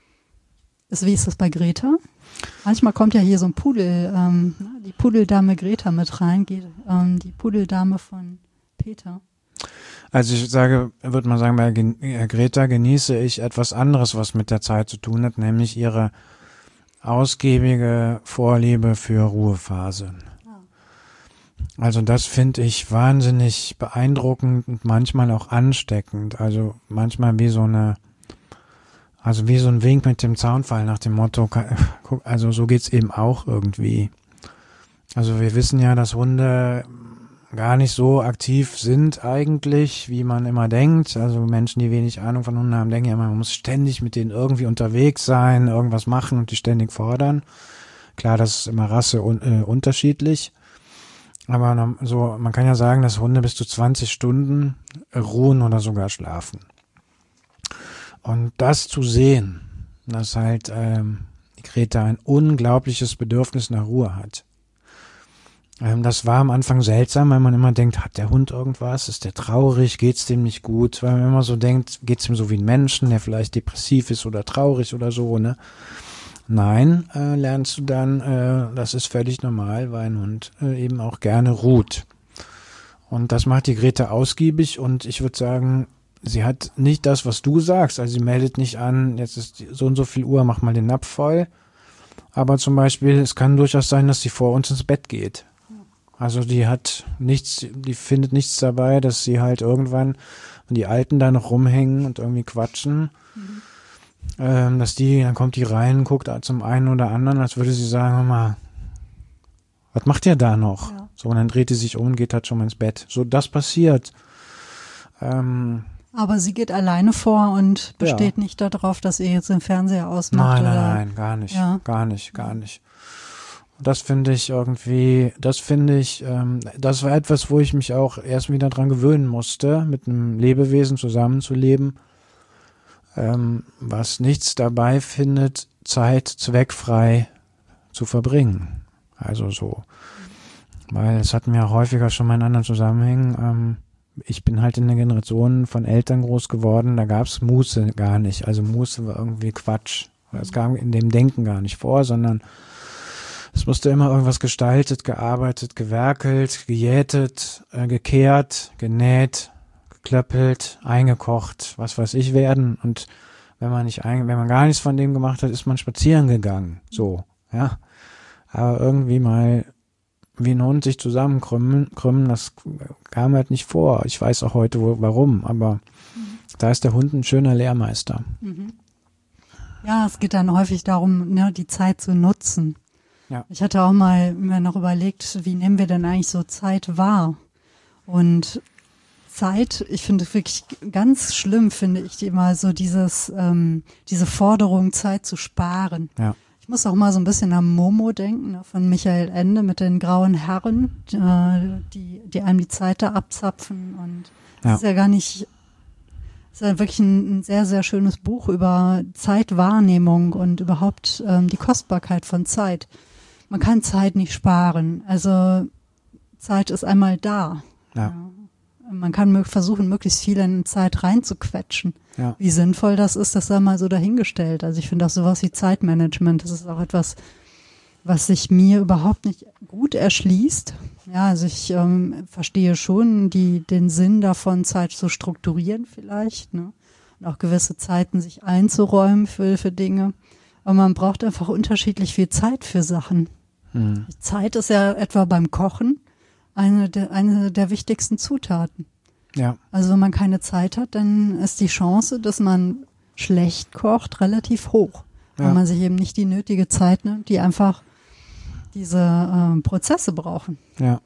Ist, wie ist das bei Greta? Manchmal kommt ja hier so ein Pudel, ähm, die Pudeldame Greta mit rein, geht, ähm, die Pudeldame von Peter. Also ich sage, würde man sagen, bei Greta genieße ich etwas anderes, was mit der Zeit zu tun hat, nämlich ihre ausgiebige Vorliebe für Ruhephasen. Also das finde ich wahnsinnig beeindruckend und manchmal auch ansteckend. Also manchmal wie so eine, also wie so ein Wink mit dem Zaunfall nach dem Motto, also so geht's eben auch irgendwie. Also wir wissen ja, dass Hunde gar nicht so aktiv sind eigentlich, wie man immer denkt. Also Menschen, die wenig Ahnung von Hunden haben, denken ja immer, man muss ständig mit denen irgendwie unterwegs sein, irgendwas machen und die ständig fordern. Klar, das ist immer Rasse un- äh, unterschiedlich. Aber so, man kann ja sagen, dass Hunde bis zu zwanzig Stunden ruhen oder sogar schlafen. Und das zu sehen, dass halt ähm, die Greta ein unglaubliches Bedürfnis nach Ruhe hat. Ähm, das war am Anfang seltsam, weil man immer denkt, hat der Hund irgendwas? Ist der traurig? Geht's dem nicht gut? Weil man immer so denkt, geht's ihm so wie ein Menschen, der vielleicht depressiv ist oder traurig oder so, ne? Nein, äh, lernst du dann, äh, das ist völlig normal, weil ein Hund äh, eben auch gerne ruht. Und das macht die Greta ausgiebig und ich würde sagen, sie hat nicht das, was du sagst. Also sie meldet nicht an, jetzt ist so und so viel Uhr, mach mal den Napf voll. Aber zum Beispiel, es kann durchaus sein, dass sie vor uns ins Bett geht. Also die hat nichts, die findet nichts dabei, dass sie halt irgendwann, wenn die Alten da noch rumhängen und irgendwie quatschen, mhm. ähm, dass die, dann kommt die rein, guckt zum einen oder anderen, als würde sie sagen, hör mal, was macht ihr da noch? Ja. So, und dann dreht sie sich um und geht halt schon mal ins Bett. So, das passiert. Ähm, Aber sie geht alleine vor und besteht ja. nicht darauf, dass ihr jetzt den Fernseher ausmacht? Nein, nein, oder? nein, gar nicht, ja. gar nicht, gar nicht. Das finde ich irgendwie, das finde ich, ähm, das war etwas, wo ich mich auch erst wieder dran gewöhnen musste, mit einem Lebewesen zusammenzuleben, ähm, was nichts dabei findet, Zeit zweckfrei zu verbringen. Also so. Weil es hatten wir auch häufiger schon mal in anderen Zusammenhängen, ähm, ich bin halt in der Generation von Eltern groß geworden, da gab's Muße gar nicht. Also Muße war irgendwie Quatsch. Das kam in dem Denken gar nicht vor, sondern es musste immer irgendwas gestaltet, gearbeitet, gewerkelt, gejätet, äh, gekehrt, genäht, geklöppelt, eingekocht, was weiß ich werden. Und wenn man nicht ein, wenn man gar nichts von dem gemacht hat, ist man spazieren gegangen. So, ja. Aber irgendwie mal wie ein Hund sich zusammenkrümmen, krümmen, das kam halt nicht vor. Ich weiß auch heute wo, warum, aber mhm. da ist der Hund ein schöner Lehrmeister. Mhm. Ja, es geht dann häufig darum, ne, die Zeit zu nutzen. Ja. Ich hatte auch mal mir noch überlegt, wie nehmen wir denn eigentlich so Zeit wahr? Und Zeit, ich finde es wirklich ganz schlimm, finde ich immer so dieses, ähm, diese Forderung, Zeit zu sparen. Ja. Ich muss auch mal so ein bisschen an Momo denken, ne, von Michael Ende mit den grauen Herren, äh, die, die einem die Zeit da abzapfen. Und das ja. ist ja gar nicht, das ist ja wirklich ein, ein sehr, sehr schönes Buch über Zeitwahrnehmung und überhaupt ähm, die Kostbarkeit von Zeit. Man kann Zeit nicht sparen. Also Zeit ist einmal da. Ja. Ja. Man kann versuchen, möglichst viel in Zeit reinzuquetschen. Ja. Wie sinnvoll das ist, das sei mal so dahingestellt. Also ich finde auch sowas wie Zeitmanagement, das ist auch etwas, was sich mir überhaupt nicht gut erschließt. Ja, also ich ähm, verstehe schon die, den Sinn davon, Zeit zu strukturieren vielleicht, ne? Und auch gewisse Zeiten sich einzuräumen für, für Dinge. Aber man braucht einfach unterschiedlich viel Zeit für Sachen. Hm. Zeit ist ja etwa beim Kochen eine der, eine der wichtigsten Zutaten. Ja. Also wenn man keine Zeit hat, dann ist die Chance, dass man schlecht kocht, relativ hoch. Weil Ja. man sich eben nicht die nötige Zeit nimmt, die einfach diese äh, Prozesse brauchen. Ja.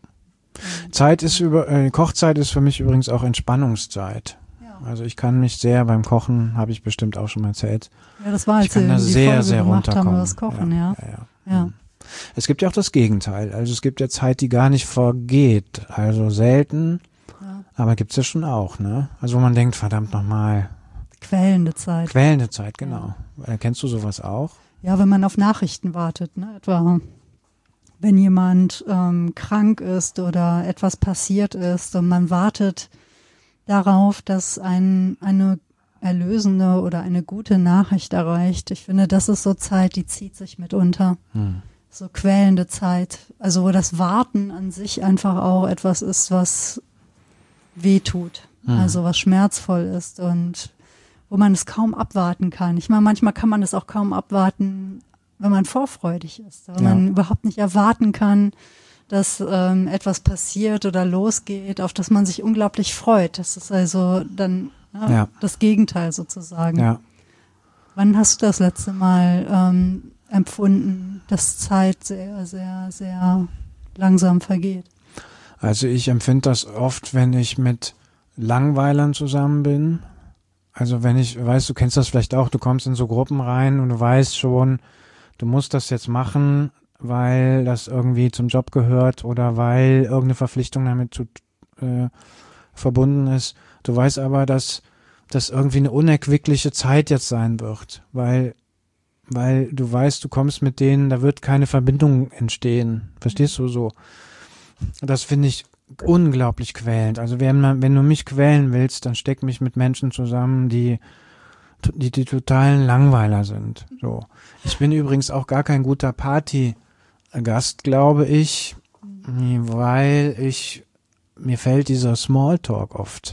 Zeit ist über, äh, Kochzeit ist für mich übrigens auch Entspannungszeit. Ja, Also ich kann mich sehr beim Kochen, habe ich bestimmt auch schon mal erzählt. ja das war, als Ich kann wir da die sehr, Folge sehr gemacht haben runterkommen. über das Kochen, ja. Ja, ja. Ja. Mhm. Es gibt ja auch das Gegenteil. Also es gibt ja Zeit, die gar nicht vergeht. Also selten, Ja. aber gibt's ja schon auch, ne? Also wo man denkt, verdammt nochmal, Quälende Zeit. quälende Zeit, genau. Äh, Kennst du sowas auch? Ja, wenn man auf Nachrichten wartet, ne? Etwa wenn jemand ähm, krank ist oder etwas passiert ist und man wartet darauf, dass ein, eine erlösende oder eine gute Nachricht erreicht. Ich finde, das ist so Zeit, die zieht sich mitunter. Hm. So quälende Zeit. Also wo das Warten an sich einfach auch etwas ist, was wehtut. Hm. Also was schmerzvoll ist und wo man es kaum abwarten kann. Ich meine, manchmal kann man es auch kaum abwarten, wenn man vorfreudig ist. Wenn Ja. man überhaupt nicht erwarten kann, dass ähm, etwas passiert oder losgeht, auf das man sich unglaublich freut. Das ist also dann ja, Ja. das Gegenteil sozusagen. Ja. Wann hast du das letzte Mal ähm, empfunden, dass Zeit sehr, sehr, sehr langsam vergeht? Also ich empfinde das oft, wenn ich mit Langweilern zusammen bin. Also wenn ich, weißt du, kennst das vielleicht auch, du kommst in so Gruppen rein und du weißt schon, du musst das jetzt machen, weil das irgendwie zum Job gehört oder weil irgendeine Verpflichtung damit zu, äh, verbunden ist. Du weißt aber, dass das irgendwie eine unerquickliche Zeit jetzt sein wird, weil weil du weißt, du kommst mit denen, da wird keine Verbindung entstehen. Verstehst du so? Das finde ich unglaublich quälend. Also wenn man, wenn du mich quälen willst, dann steck mich mit Menschen zusammen, die die, die totalen Langweiler sind. So. Ich bin übrigens auch gar kein guter Partygast, glaube ich, weil ich, mir fällt dieser Smalltalk oft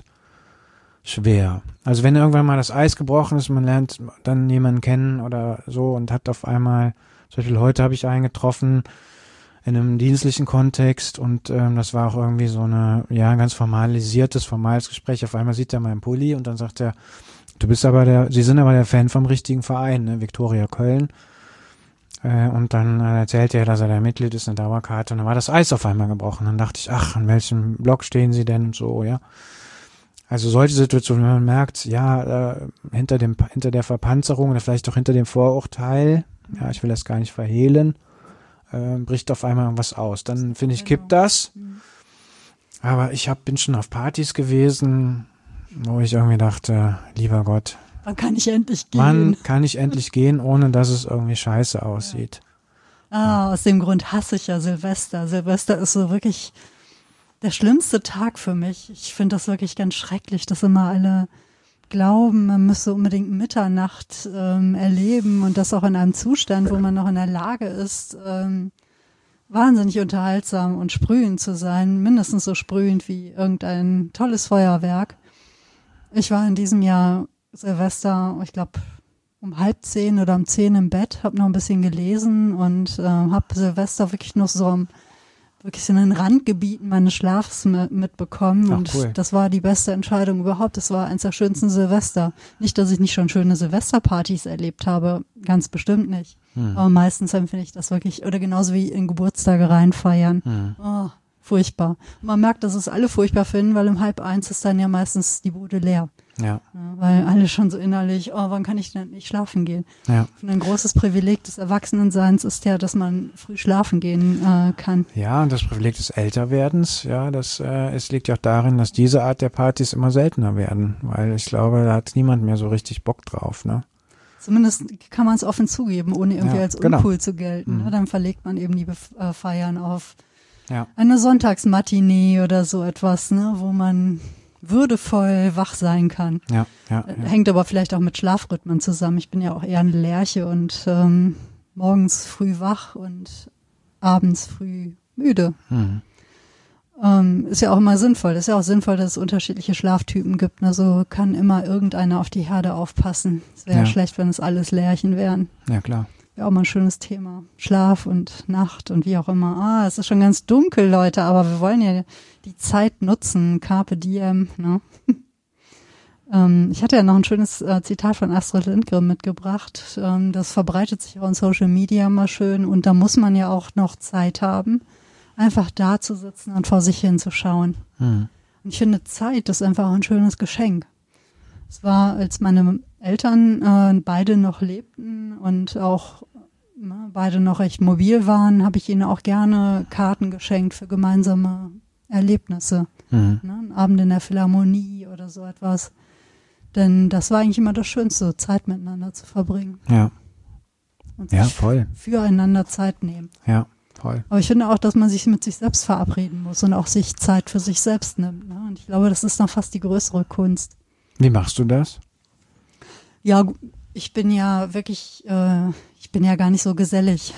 schwer. Also wenn irgendwann mal das Eis gebrochen ist, man lernt dann jemanden kennen oder so und hat auf einmal, zum Beispiel heute habe ich einen getroffen in einem dienstlichen Kontext und ähm, das war auch irgendwie so eine, ja, ein ganz formalisiertes, formales Gespräch. Auf einmal sieht er meinen Pulli und dann sagt er, du bist aber der, Sie sind aber der Fan vom richtigen Verein, ne, Viktoria Köln. Äh, und dann äh, erzählt er, dass er da Mitglied ist, eine Dauerkarte und dann war das Eis auf einmal gebrochen. Dann dachte ich, ach, an welchem Block stehen Sie denn und so, ja. Also solche Situationen, wenn man merkt, ja, äh, hinter dem, hinter der Verpanzerung oder vielleicht auch hinter dem Vorurteil, ja, ich will das gar nicht verhehlen, äh, bricht auf einmal irgendwas aus. Dann finde ich, kippt das. Mhm. Aber ich hab, bin schon auf Partys gewesen, wo ich irgendwie dachte, lieber Gott, wann kann ich endlich gehen? Wann kann ich endlich gehen, ohne dass es irgendwie scheiße aussieht? Ja. Ah, aus dem Grund hasse ich ja Silvester. Silvester ist so wirklich der schlimmste Tag für mich. Ich finde das wirklich ganz schrecklich, dass immer alle glauben, man müsse unbedingt Mitternacht ähm, erleben und das auch in einem Zustand, wo man noch in der Lage ist, ähm, wahnsinnig unterhaltsam und sprühend zu sein, mindestens so sprühend wie irgendein tolles Feuerwerk. Ich war in diesem Jahr Silvester, ich glaube, um halb zehn oder um zehn im Bett, habe noch ein bisschen gelesen und äh, habe Silvester wirklich nur so am wirklich in den Randgebieten meines Schlafs mitbekommen. Ach, und cool. Das war die beste Entscheidung überhaupt. Das war eins der schönsten Silvester. Nicht, dass ich nicht schon schöne Silvesterpartys erlebt habe, ganz bestimmt nicht. Hm. Aber meistens empfinde ich das wirklich, oder genauso wie in Geburtstage reinfeiern. Hm. Oh, furchtbar. Und man merkt, dass es alle furchtbar finden, weil um halb eins ist dann ja meistens die Bude leer. Ja. Ja, weil alle schon so innerlich, oh, wann kann ich denn nicht schlafen gehen? Ja. Und ein großes Privileg des Erwachsenenseins ist ja, dass man früh schlafen gehen äh, kann. Ja, und das Privileg des Älterwerdens, ja, das äh, es liegt ja auch darin, dass diese Art der Partys immer seltener werden, weil ich glaube, da hat niemand mehr so richtig Bock drauf, ne? Zumindest kann man es offen zugeben, ohne irgendwie ja, als genau. uncool zu gelten. Mhm. Ne? Dann verlegt man eben die Bef- äh, Feiern auf ja. eine Sonntagsmatinee oder so etwas, ne, wo man würdevoll wach sein kann. Ja, ja, ja. ja. Hängt aber vielleicht auch mit Schlafrhythmen zusammen. Ich bin ja auch eher eine Lerche und ähm, morgens früh wach und abends früh müde. Mhm. Ähm, ist ja auch immer sinnvoll. Ist ja auch sinnvoll, dass es unterschiedliche Schlaftypen gibt. Ne? So kann immer irgendeiner auf die Herde aufpassen. Es wäre ja. schlecht, wenn es alles Lerchen wären. Ja, klar. Wäre auch mal ein schönes Thema. Schlaf und Nacht und wie auch immer. Ah, es ist schon ganz dunkel, Leute, aber wir wollen ja die Zeit nutzen. Carpe diem, ne? ähm, ich hatte ja noch ein schönes äh, Zitat von Astrid Lindgren mitgebracht. Ähm, das verbreitet sich auch in Social Media mal schön und da muss man ja auch noch Zeit haben, einfach da zu sitzen und vor sich hinzuschauen. Hm. Und ich finde, Zeit ist einfach auch ein schönes Geschenk. Es war, als meine Eltern äh, beide noch lebten und auch ne, beide noch recht mobil waren, habe ich ihnen auch gerne Karten geschenkt für gemeinsame Erlebnisse. Mhm. Ne, ein Abend in der Philharmonie oder so etwas. Denn das war eigentlich immer das Schönste, Zeit miteinander zu verbringen. Ja. Und Ja, sich voll. füreinander Zeit nehmen. Ja, voll. Aber ich finde auch, dass man sich mit sich selbst verabreden muss und auch sich Zeit für sich selbst nimmt. Ne? Und ich glaube, das ist noch fast die größere Kunst. Wie machst du das? Ja, ich bin ja wirklich, äh, ich bin ja gar nicht so gesellig.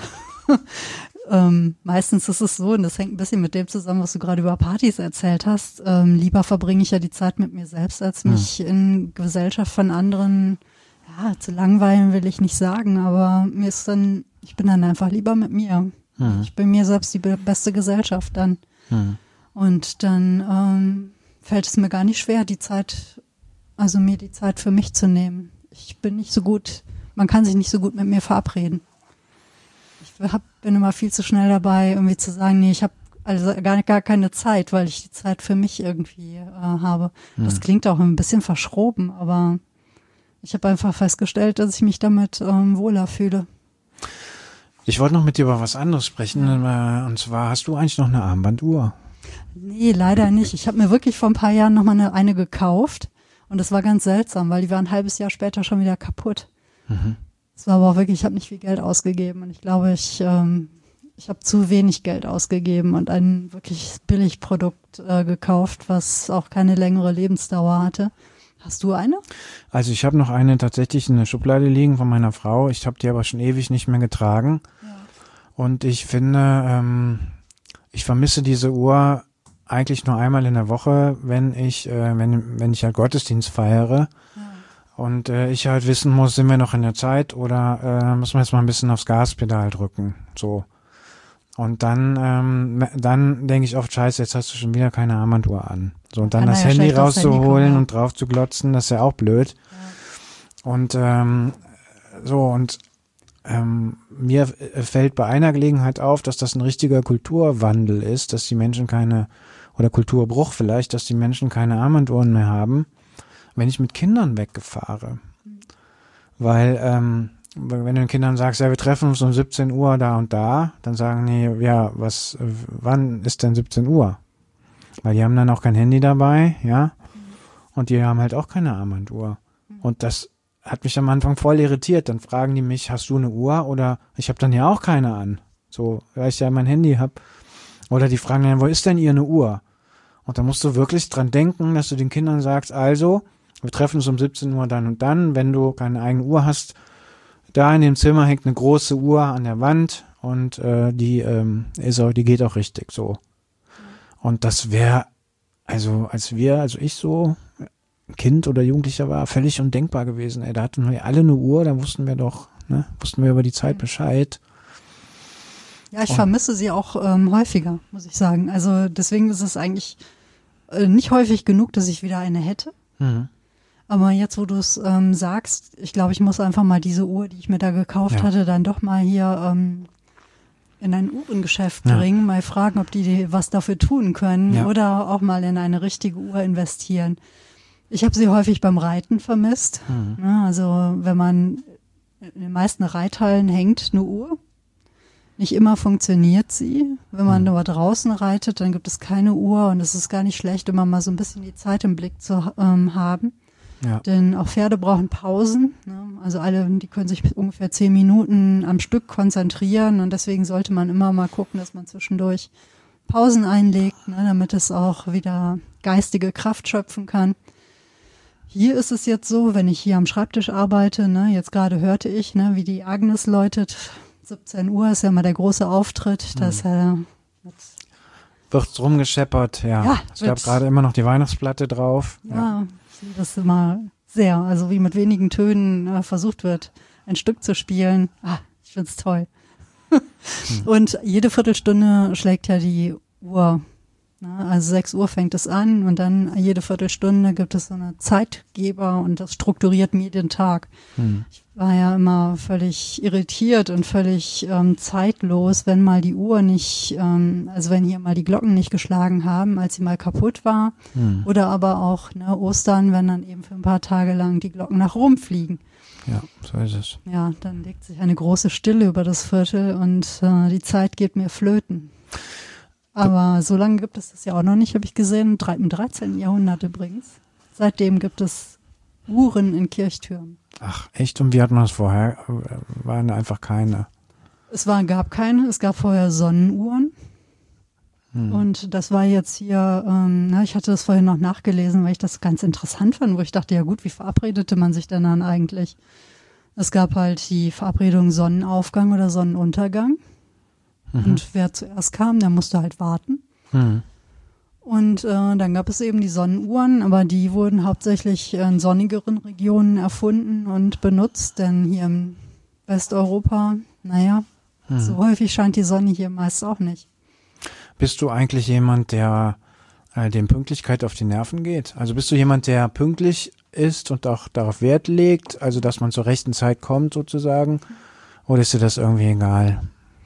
ähm, meistens ist es so, und das hängt ein bisschen mit dem zusammen, was du gerade über Partys erzählt hast. Ähm, lieber verbringe ich ja die Zeit mit mir selbst, als mich hm. in Gesellschaft von anderen, ja, zu langweilen will ich nicht sagen, aber mir ist dann, ich bin dann einfach lieber mit mir. Hm. Ich bin mir selbst die be- beste Gesellschaft dann. Hm. Und dann ähm, fällt es mir gar nicht schwer, die Zeit, also mir die Zeit für mich zu nehmen. Ich bin nicht so gut, man kann sich nicht so gut mit mir verabreden. Ich hab, bin immer viel zu schnell dabei, irgendwie zu sagen, nee, ich habe also gar, gar keine Zeit, weil ich die Zeit für mich irgendwie äh, habe. Hm. Das klingt auch ein bisschen verschroben, aber ich habe einfach festgestellt, dass ich mich damit ähm, wohler fühle. Ich wollte noch mit dir über was anderes sprechen, ja. Und zwar, hast du eigentlich noch eine Armbanduhr? Nee, leider nicht. Ich habe mir wirklich vor ein paar Jahren noch mal eine, eine gekauft. Und das war ganz seltsam, weil die war ein halbes Jahr später schon wieder kaputt. Mhm. Das war aber auch wirklich, ich habe nicht viel Geld ausgegeben. Und ich glaube, ich, ähm, ich habe zu wenig Geld ausgegeben und ein wirklich Billigprodukt äh, gekauft, was auch keine längere Lebensdauer hatte. Hast du eine? Also ich habe noch eine tatsächlich in der Schublade liegen von meiner Frau. Ich habe die aber schon ewig nicht mehr getragen. Ja. Und ich finde, ähm, ich vermisse diese Uhr eigentlich nur einmal in der Woche, wenn ich, äh, wenn, wenn ich halt Gottesdienst feiere. Ja. Und äh, ich halt wissen muss, sind wir noch in der Zeit oder äh, müssen wir jetzt mal ein bisschen aufs Gaspedal drücken. So. Und dann, ähm, dann denke ich oft, scheiße, jetzt hast du schon wieder keine Armbanduhr an. So, und dann das ja Handy rauszuholen Handy und drauf zu glotzen, das ist ja auch blöd. Ja. Und ähm, so, und ähm, mir fällt bei einer Gelegenheit auf, dass das ein richtiger Kulturwandel ist, dass die Menschen keine, oder Kulturbruch vielleicht, dass die Menschen keine Armbanduhren mehr haben, wenn ich mit Kindern weggefahre. Mhm. Weil ähm, wenn du den Kindern sagst, ja, wir treffen uns um siebzehn Uhr da und da, dann sagen die, ja, was, wann ist denn siebzehn Uhr? Weil die haben dann auch kein Handy dabei, ja, und die haben halt auch keine Armbanduhr. Und das hat mich am Anfang voll irritiert. Dann fragen die mich, hast du eine Uhr? Oder ich habe dann ja auch keine an. So, weil ich ja mein Handy habe. Oder die fragen dann, wo ist denn ihr eine Uhr? Und da musst du wirklich dran denken, dass du den Kindern sagst, also, wir treffen uns um siebzehn Uhr dann und dann. Wenn du keine eigene Uhr hast, da in dem Zimmer hängt eine große Uhr an der Wand und äh, die ähm, ist auch, die geht auch richtig so. Und das wäre, also als wir, also ich so Kind oder Jugendlicher war, völlig undenkbar gewesen. Ey, da hatten wir alle eine Uhr, da wussten wir doch, ne, wussten wir über die Zeit Bescheid. Ja, ich vermisse sie auch ähm, häufiger, muss ich sagen. Also deswegen ist es eigentlich äh, nicht häufig genug, dass ich wieder eine hätte. Mhm. Aber jetzt, wo du es ähm, sagst, ich glaube, ich muss einfach mal diese Uhr, die ich mir da gekauft Ja. hatte, dann doch mal hier ähm, in ein Uhrengeschäft Ja. bringen, mal fragen, ob die was dafür tun können Ja. oder auch mal in eine richtige Uhr investieren. Ich habe sie häufig beim Reiten vermisst. Mhm. Ja, also wenn man in den meisten Reithallen hängt eine Uhr. Nicht immer funktioniert sie. Wenn man Mhm. nur draußen reitet, dann gibt es keine Uhr und es ist gar nicht schlecht, immer mal so ein bisschen die Zeit im Blick zu ähm, haben. Ja. Denn auch Pferde brauchen Pausen. Ne? Also alle, die können sich ungefähr zehn Minuten am Stück konzentrieren und deswegen sollte man immer mal gucken, dass man zwischendurch Pausen einlegt, ne? Damit es auch wieder geistige Kraft schöpfen kann. Hier ist es jetzt so, wenn ich hier am Schreibtisch arbeite, ne, jetzt gerade hörte ich, ne, wie die Agnes läutet. siebzehn Uhr ist ja mal der große Auftritt. Das äh, Wird rumgescheppert, ja. Ja, es gab wird- gerade immer noch die Weihnachtsplatte drauf. ja, ich liebe es immer sehr. Also wie mit wenigen Tönen äh, versucht wird, ein Stück zu spielen. Ah, ich find's toll. Und jede Viertelstunde schlägt ja die Uhr. Ne? Also sechs Uhr fängt es an und dann jede Viertelstunde gibt es so eine Zeitgeber und das strukturiert mir den Tag. Hm. Ich war ja immer völlig irritiert und völlig ähm, zeitlos, wenn mal die Uhr nicht, ähm, also wenn hier mal die Glocken nicht geschlagen haben, als sie mal kaputt war. Hm. Oder aber auch ne, Ostern, wenn dann eben für ein paar Tage lang die Glocken nach Rom fliegen. Ja, so ist es. Ja, dann legt sich eine große Stille über das Viertel und äh, die Zeit geht mir flöten. Aber so lange gibt es das ja auch noch nicht, habe ich gesehen, drei- im dreizehnten Jahrhundert übrigens. Seitdem gibt es Uhren in Kirchtürmen. Ach, echt? Und wie hat man das vorher? Äh, Waren einfach keine. Es war, gab keine, es gab vorher Sonnenuhren. Hm. Und das war jetzt hier, ähm, na, ich hatte das vorhin noch nachgelesen, weil ich das ganz interessant fand, wo ich dachte, ja gut, wie verabredete man sich denn dann eigentlich? Es gab halt die Verabredung Sonnenaufgang oder Sonnenuntergang. Mhm. Und wer zuerst kam, der musste halt warten. Hm. Und äh, dann gab es eben die Sonnenuhren, aber die wurden hauptsächlich in sonnigeren Regionen erfunden und benutzt, denn hier in Westeuropa, naja, Hm. so häufig scheint die Sonne hier meist auch nicht. Bist du eigentlich jemand, der äh, dem Pünktlichkeit auf die Nerven geht? Also bist du jemand, der pünktlich ist und auch darauf Wert legt, also dass man zur rechten Zeit kommt sozusagen? Oder ist dir das irgendwie egal?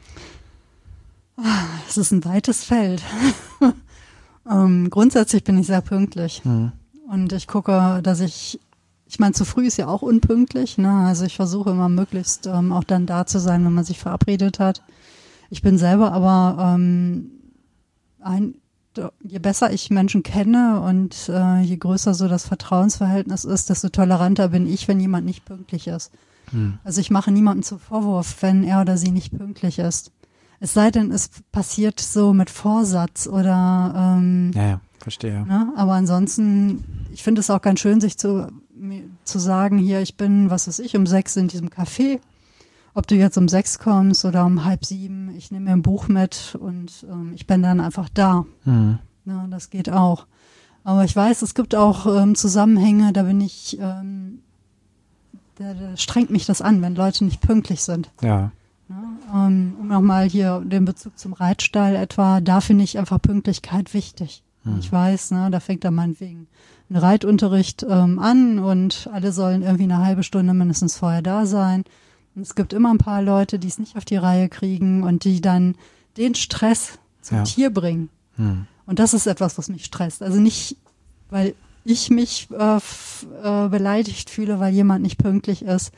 Es ist ein weites Feld. ähm, grundsätzlich bin ich sehr pünktlich. Hm. Und ich gucke, dass ich, ich meine, zu früh ist ja auch unpünktlich, ne? Also ich versuche immer möglichst ähm, auch dann da zu sein, wenn man sich verabredet hat. Ich bin selber aber, ähm, ein, je besser ich Menschen kenne und äh, je größer so das Vertrauensverhältnis ist, desto toleranter bin ich, wenn jemand nicht pünktlich ist. Hm. Also ich mache niemandem zum Vorwurf, wenn er oder sie nicht pünktlich ist. Es sei denn, es passiert so mit Vorsatz oder ähm, Ja, ja, verstehe. ne? Aber ansonsten, ich finde es auch ganz schön, sich zu, mir- zu sagen, hier, ich bin, was weiß ich, um sechs in diesem Café. Ob du jetzt um sechs kommst oder um halb sieben, ich nehme mir ein Buch mit und ähm, ich bin dann einfach da. Hm. Ne? Das geht auch. Aber ich weiß, es gibt auch ähm, Zusammenhänge, da bin ich, ähm, da, da strengt mich das an, wenn Leute nicht pünktlich sind. Ja. Ne? Ähm, um nochmal hier den Bezug zum Reitstall etwa, da finde ich einfach Pünktlichkeit wichtig. Hm. Ich weiß, ne, da fängt dann meinetwegen ein Reitunterricht ähm, an und alle sollen irgendwie eine halbe Stunde mindestens vorher da sein. Und es gibt immer ein paar Leute, die es nicht auf die Reihe kriegen und die dann den Stress zum Ja. Tier bringen. Hm. Und das ist etwas, was mich stresst. Also nicht, weil ich mich äh, f- äh, beleidigt fühle, weil jemand nicht pünktlich ist,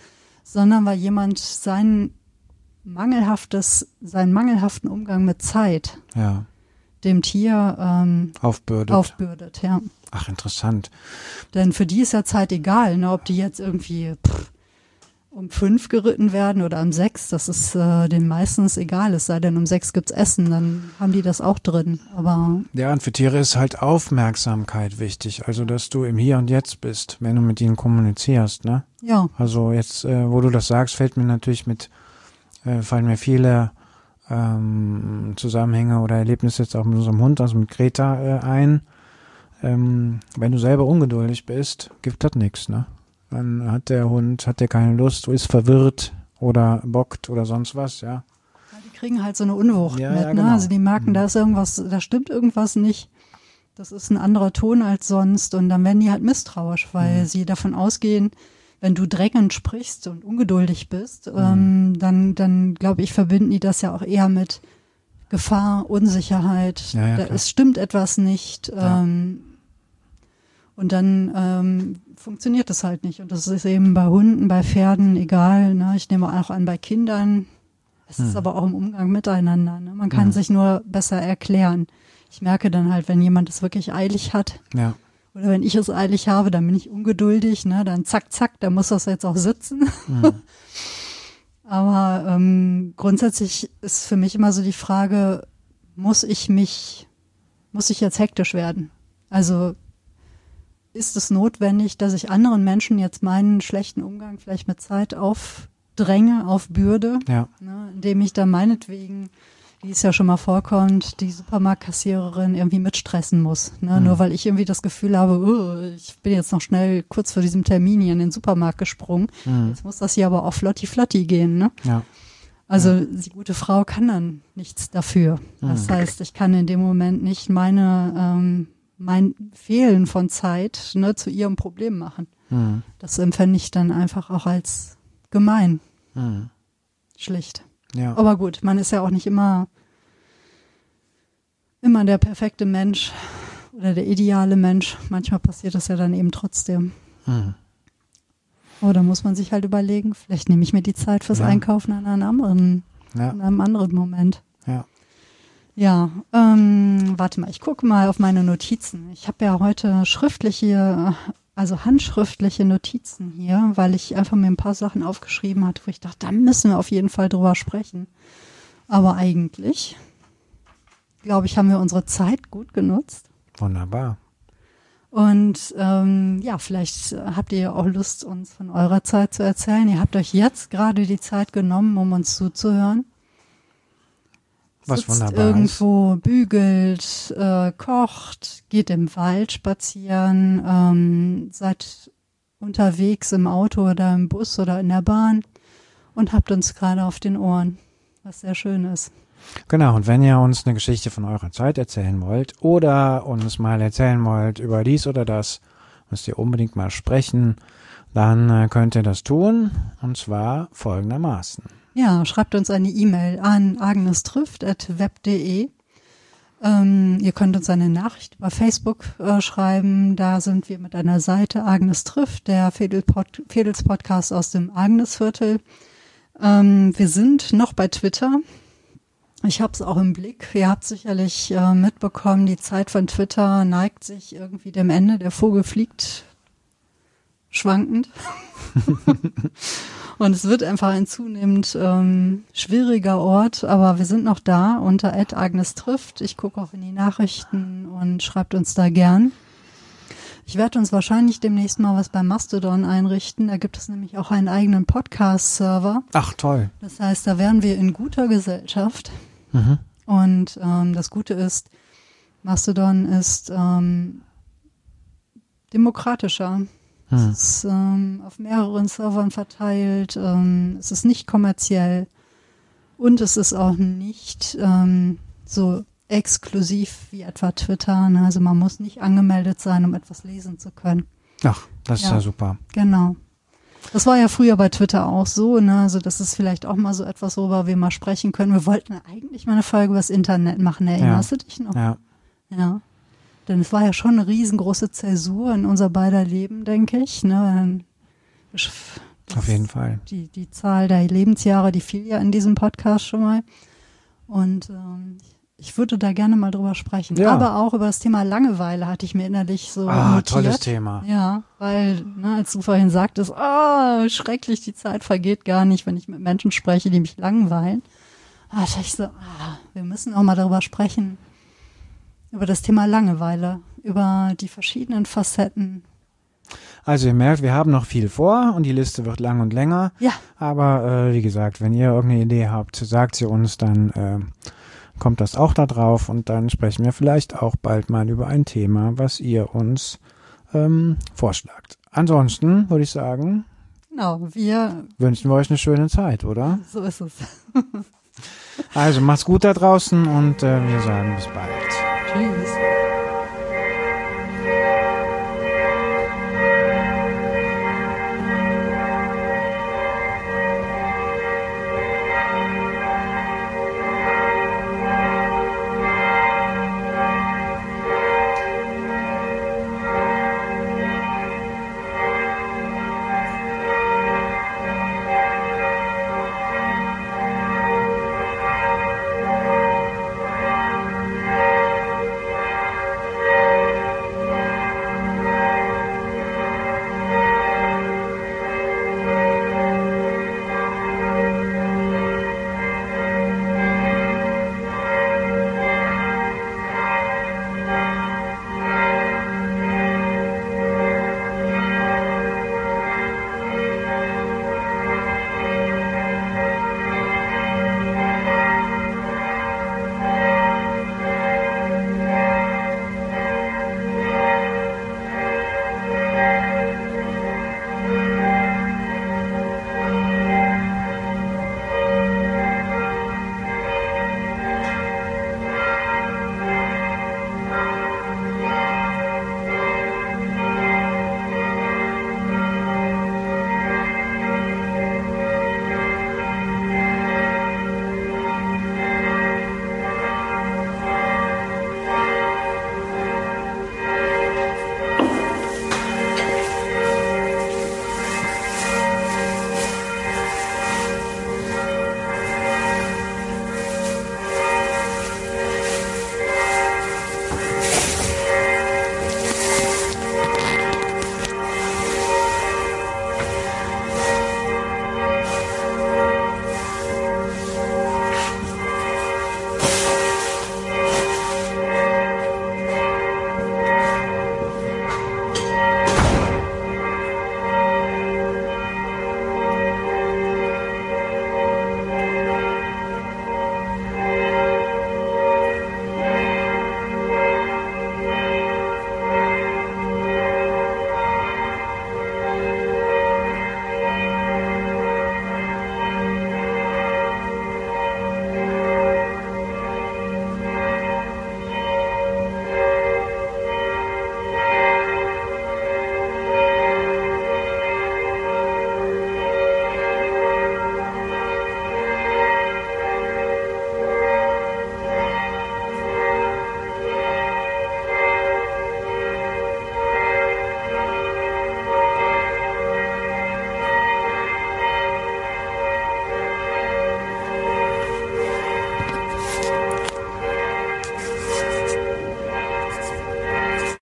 sondern weil jemand sein mangelhaftes, seinen mangelhaften Umgang mit Zeit ja. dem Tier ähm, aufbürdet. aufbürdet, ja. Ach, interessant. Denn für die ist ja Zeit egal, ne, ob die jetzt irgendwie pff, um fünf geritten werden oder um sechs, das ist äh, denen meistens egal, es sei denn, um sechs gibt's Essen, dann haben die das auch drin. Aber ja, und für Tiere ist halt Aufmerksamkeit wichtig, also dass du im Hier und Jetzt bist, wenn du mit ihnen kommunizierst, ne? ja, Also jetzt, äh, wo du das sagst, fällt mir natürlich mit, äh, fallen mir viele ähm, Zusammenhänge oder Erlebnisse jetzt auch mit unserem Hund, also mit Greta äh, ein. Ähm, wenn du selber ungeduldig bist, gibt das nichts, ne? Dann hat der Hund, hat der keine Lust, ist verwirrt oder bockt oder sonst was, ja. Ja, die kriegen halt so eine Unwucht Ja, mit, ja, ne? genau. Also die merken, Mhm. da ist irgendwas, da stimmt irgendwas nicht. Das ist ein anderer Ton als sonst und dann werden die halt misstrauisch, weil Mhm. sie davon ausgehen, wenn du drängend sprichst und ungeduldig bist, mhm. ähm, dann, dann glaube ich, verbinden die das ja auch eher mit Gefahr, Unsicherheit. Ja, ja, da, klar. es stimmt etwas nicht. Ja. Ähm, und dann ähm, funktioniert es halt nicht. Und das ist eben bei Hunden, bei Pferden egal. Ne? Ich nehme auch an, bei Kindern. Es ist Hm. aber auch im Umgang miteinander. Ne? Man kann Hm. sich nur besser erklären. Ich merke dann halt, wenn jemand es wirklich eilig hat Ja. oder wenn ich es eilig habe, dann bin ich ungeduldig. Ne? Dann zack, zack, da muss das jetzt auch sitzen. Mhm. Aber ähm, grundsätzlich ist für mich immer so die Frage, muss ich mich, muss ich jetzt hektisch werden? Also ist es notwendig, dass ich anderen Menschen jetzt meinen schlechten Umgang vielleicht mit Zeit aufdränge, aufbürde, Ja. ne, indem ich da meinetwegen, wie es ja schon mal vorkommt, die Supermarktkassiererin irgendwie mitstressen muss. Ne, Mhm. Nur weil ich irgendwie das Gefühl habe, oh, ich bin jetzt noch schnell kurz vor diesem Termin hier in den Supermarkt gesprungen. Mhm. Jetzt muss das hier aber auch flotti flotti gehen. Ne? Ja. Also die gute Frau kann dann nichts dafür. Das Mhm. heißt, ich kann in dem Moment nicht meine ähm, mein Fehlen von Zeit ne, zu ihrem Problem machen. Mhm. Das empfände ich dann einfach auch als gemein, Mhm. schlicht. Ja. Aber gut, man ist ja auch nicht immer immer der perfekte Mensch oder der ideale Mensch. Manchmal passiert das ja dann eben trotzdem. Mhm. Aber da muss man sich halt überlegen, vielleicht nehme ich mir die Zeit fürs Ja. Einkaufen an einem anderen, Ja. an einem anderen Moment. Ja. Ja, ähm, warte mal, ich gucke mal auf meine Notizen. Ich habe ja heute schriftliche, also handschriftliche Notizen hier, weil ich einfach mir ein paar Sachen aufgeschrieben hatte, wo ich dachte, da müssen wir auf jeden Fall drüber sprechen. Aber eigentlich, glaube ich, haben wir unsere Zeit gut genutzt. Wunderbar. Und ähm, ja, vielleicht habt ihr ja auch Lust, uns von eurer Zeit zu erzählen. Ihr habt euch jetzt gerade die Zeit genommen, um uns zuzuhören. Was Sitzt wunderbar irgendwo, bügelt, äh, kocht, geht im Wald spazieren, ähm, seid unterwegs im Auto oder im Bus oder in der Bahn und habt uns gerade auf den Ohren, was sehr schön ist. Genau, und wenn ihr uns eine Geschichte von eurer Zeit erzählen wollt oder uns mal erzählen wollt über dies oder das, müsst ihr unbedingt mal sprechen, dann äh, könnt ihr das tun, und zwar folgendermaßen. Ja, schreibt uns eine E-Mail an agnestrifft at web punkt de. Ähm, ihr könnt uns eine Nachricht über Facebook äh, schreiben. Da sind wir mit einer Seite Agnes trifft, der Fedels-Pod- Fedels-Podcast aus dem Agnesviertel. Ähm, wir sind noch bei Twitter. Ich habe es auch im Blick. Ihr habt sicherlich äh, mitbekommen, die Zeit von Twitter neigt sich irgendwie dem Ende. Der Vogel fliegt schwankend. Und es wird einfach ein zunehmend ähm, schwieriger Ort, aber wir sind noch da unter at Agnes trifft. Ich gucke auch in die Nachrichten und schreibt uns da gern. Ich werde uns wahrscheinlich demnächst mal was bei Mastodon einrichten. Da gibt es nämlich auch einen eigenen Podcast-Server. Ach, toll. Das heißt, da wären wir in guter Gesellschaft. Mhm. Und ähm, das Gute ist, Mastodon ist ähm, demokratischer. Mhm. Es ist ähm, auf mehreren Servern verteilt, ähm, es ist nicht kommerziell und es ist auch nicht ähm, so exklusiv wie etwa Twitter. Ne? Also man muss nicht angemeldet sein, um etwas lesen zu können. Ach, das ist Ja. ja super. Genau. Das war ja früher bei Twitter auch so, ne? Also das ist vielleicht auch mal so etwas, worüber wir mal sprechen können. Wir wollten eigentlich mal eine Folge über das Internet machen, erinnerst du dich noch? Ja. Ja. Denn es war ja schon eine riesengroße Zäsur in unser beider Leben, denke ich. Ne? Das Auf jeden Fall. Die, die Zahl der Lebensjahre, die fiel ja in diesem Podcast schon mal. Und ähm, ich würde da gerne mal drüber sprechen. Ja. Aber auch über das Thema Langeweile hatte ich mir innerlich so Ah, notiert. tolles Thema. Ja, weil, ne, als du vorhin sagtest, oh, schrecklich, die Zeit vergeht gar nicht, wenn ich mit Menschen spreche, die mich langweilen. Da dachte ich so, ah, wir müssen auch mal darüber sprechen, über das Thema Langeweile, über die verschiedenen Facetten. Also ihr merkt, wir haben noch viel vor und die Liste wird lang und länger. Ja. Aber äh, wie gesagt, wenn ihr irgendeine Idee habt, sagt sie uns, dann äh, kommt das auch da drauf und dann sprechen wir vielleicht auch bald mal über ein Thema, was ihr uns ähm, vorschlagt. Ansonsten würde ich sagen, Genau, wir wünschen wir euch eine schöne Zeit, oder? So ist es. Also macht's gut da draußen und äh, wir sagen bis bald.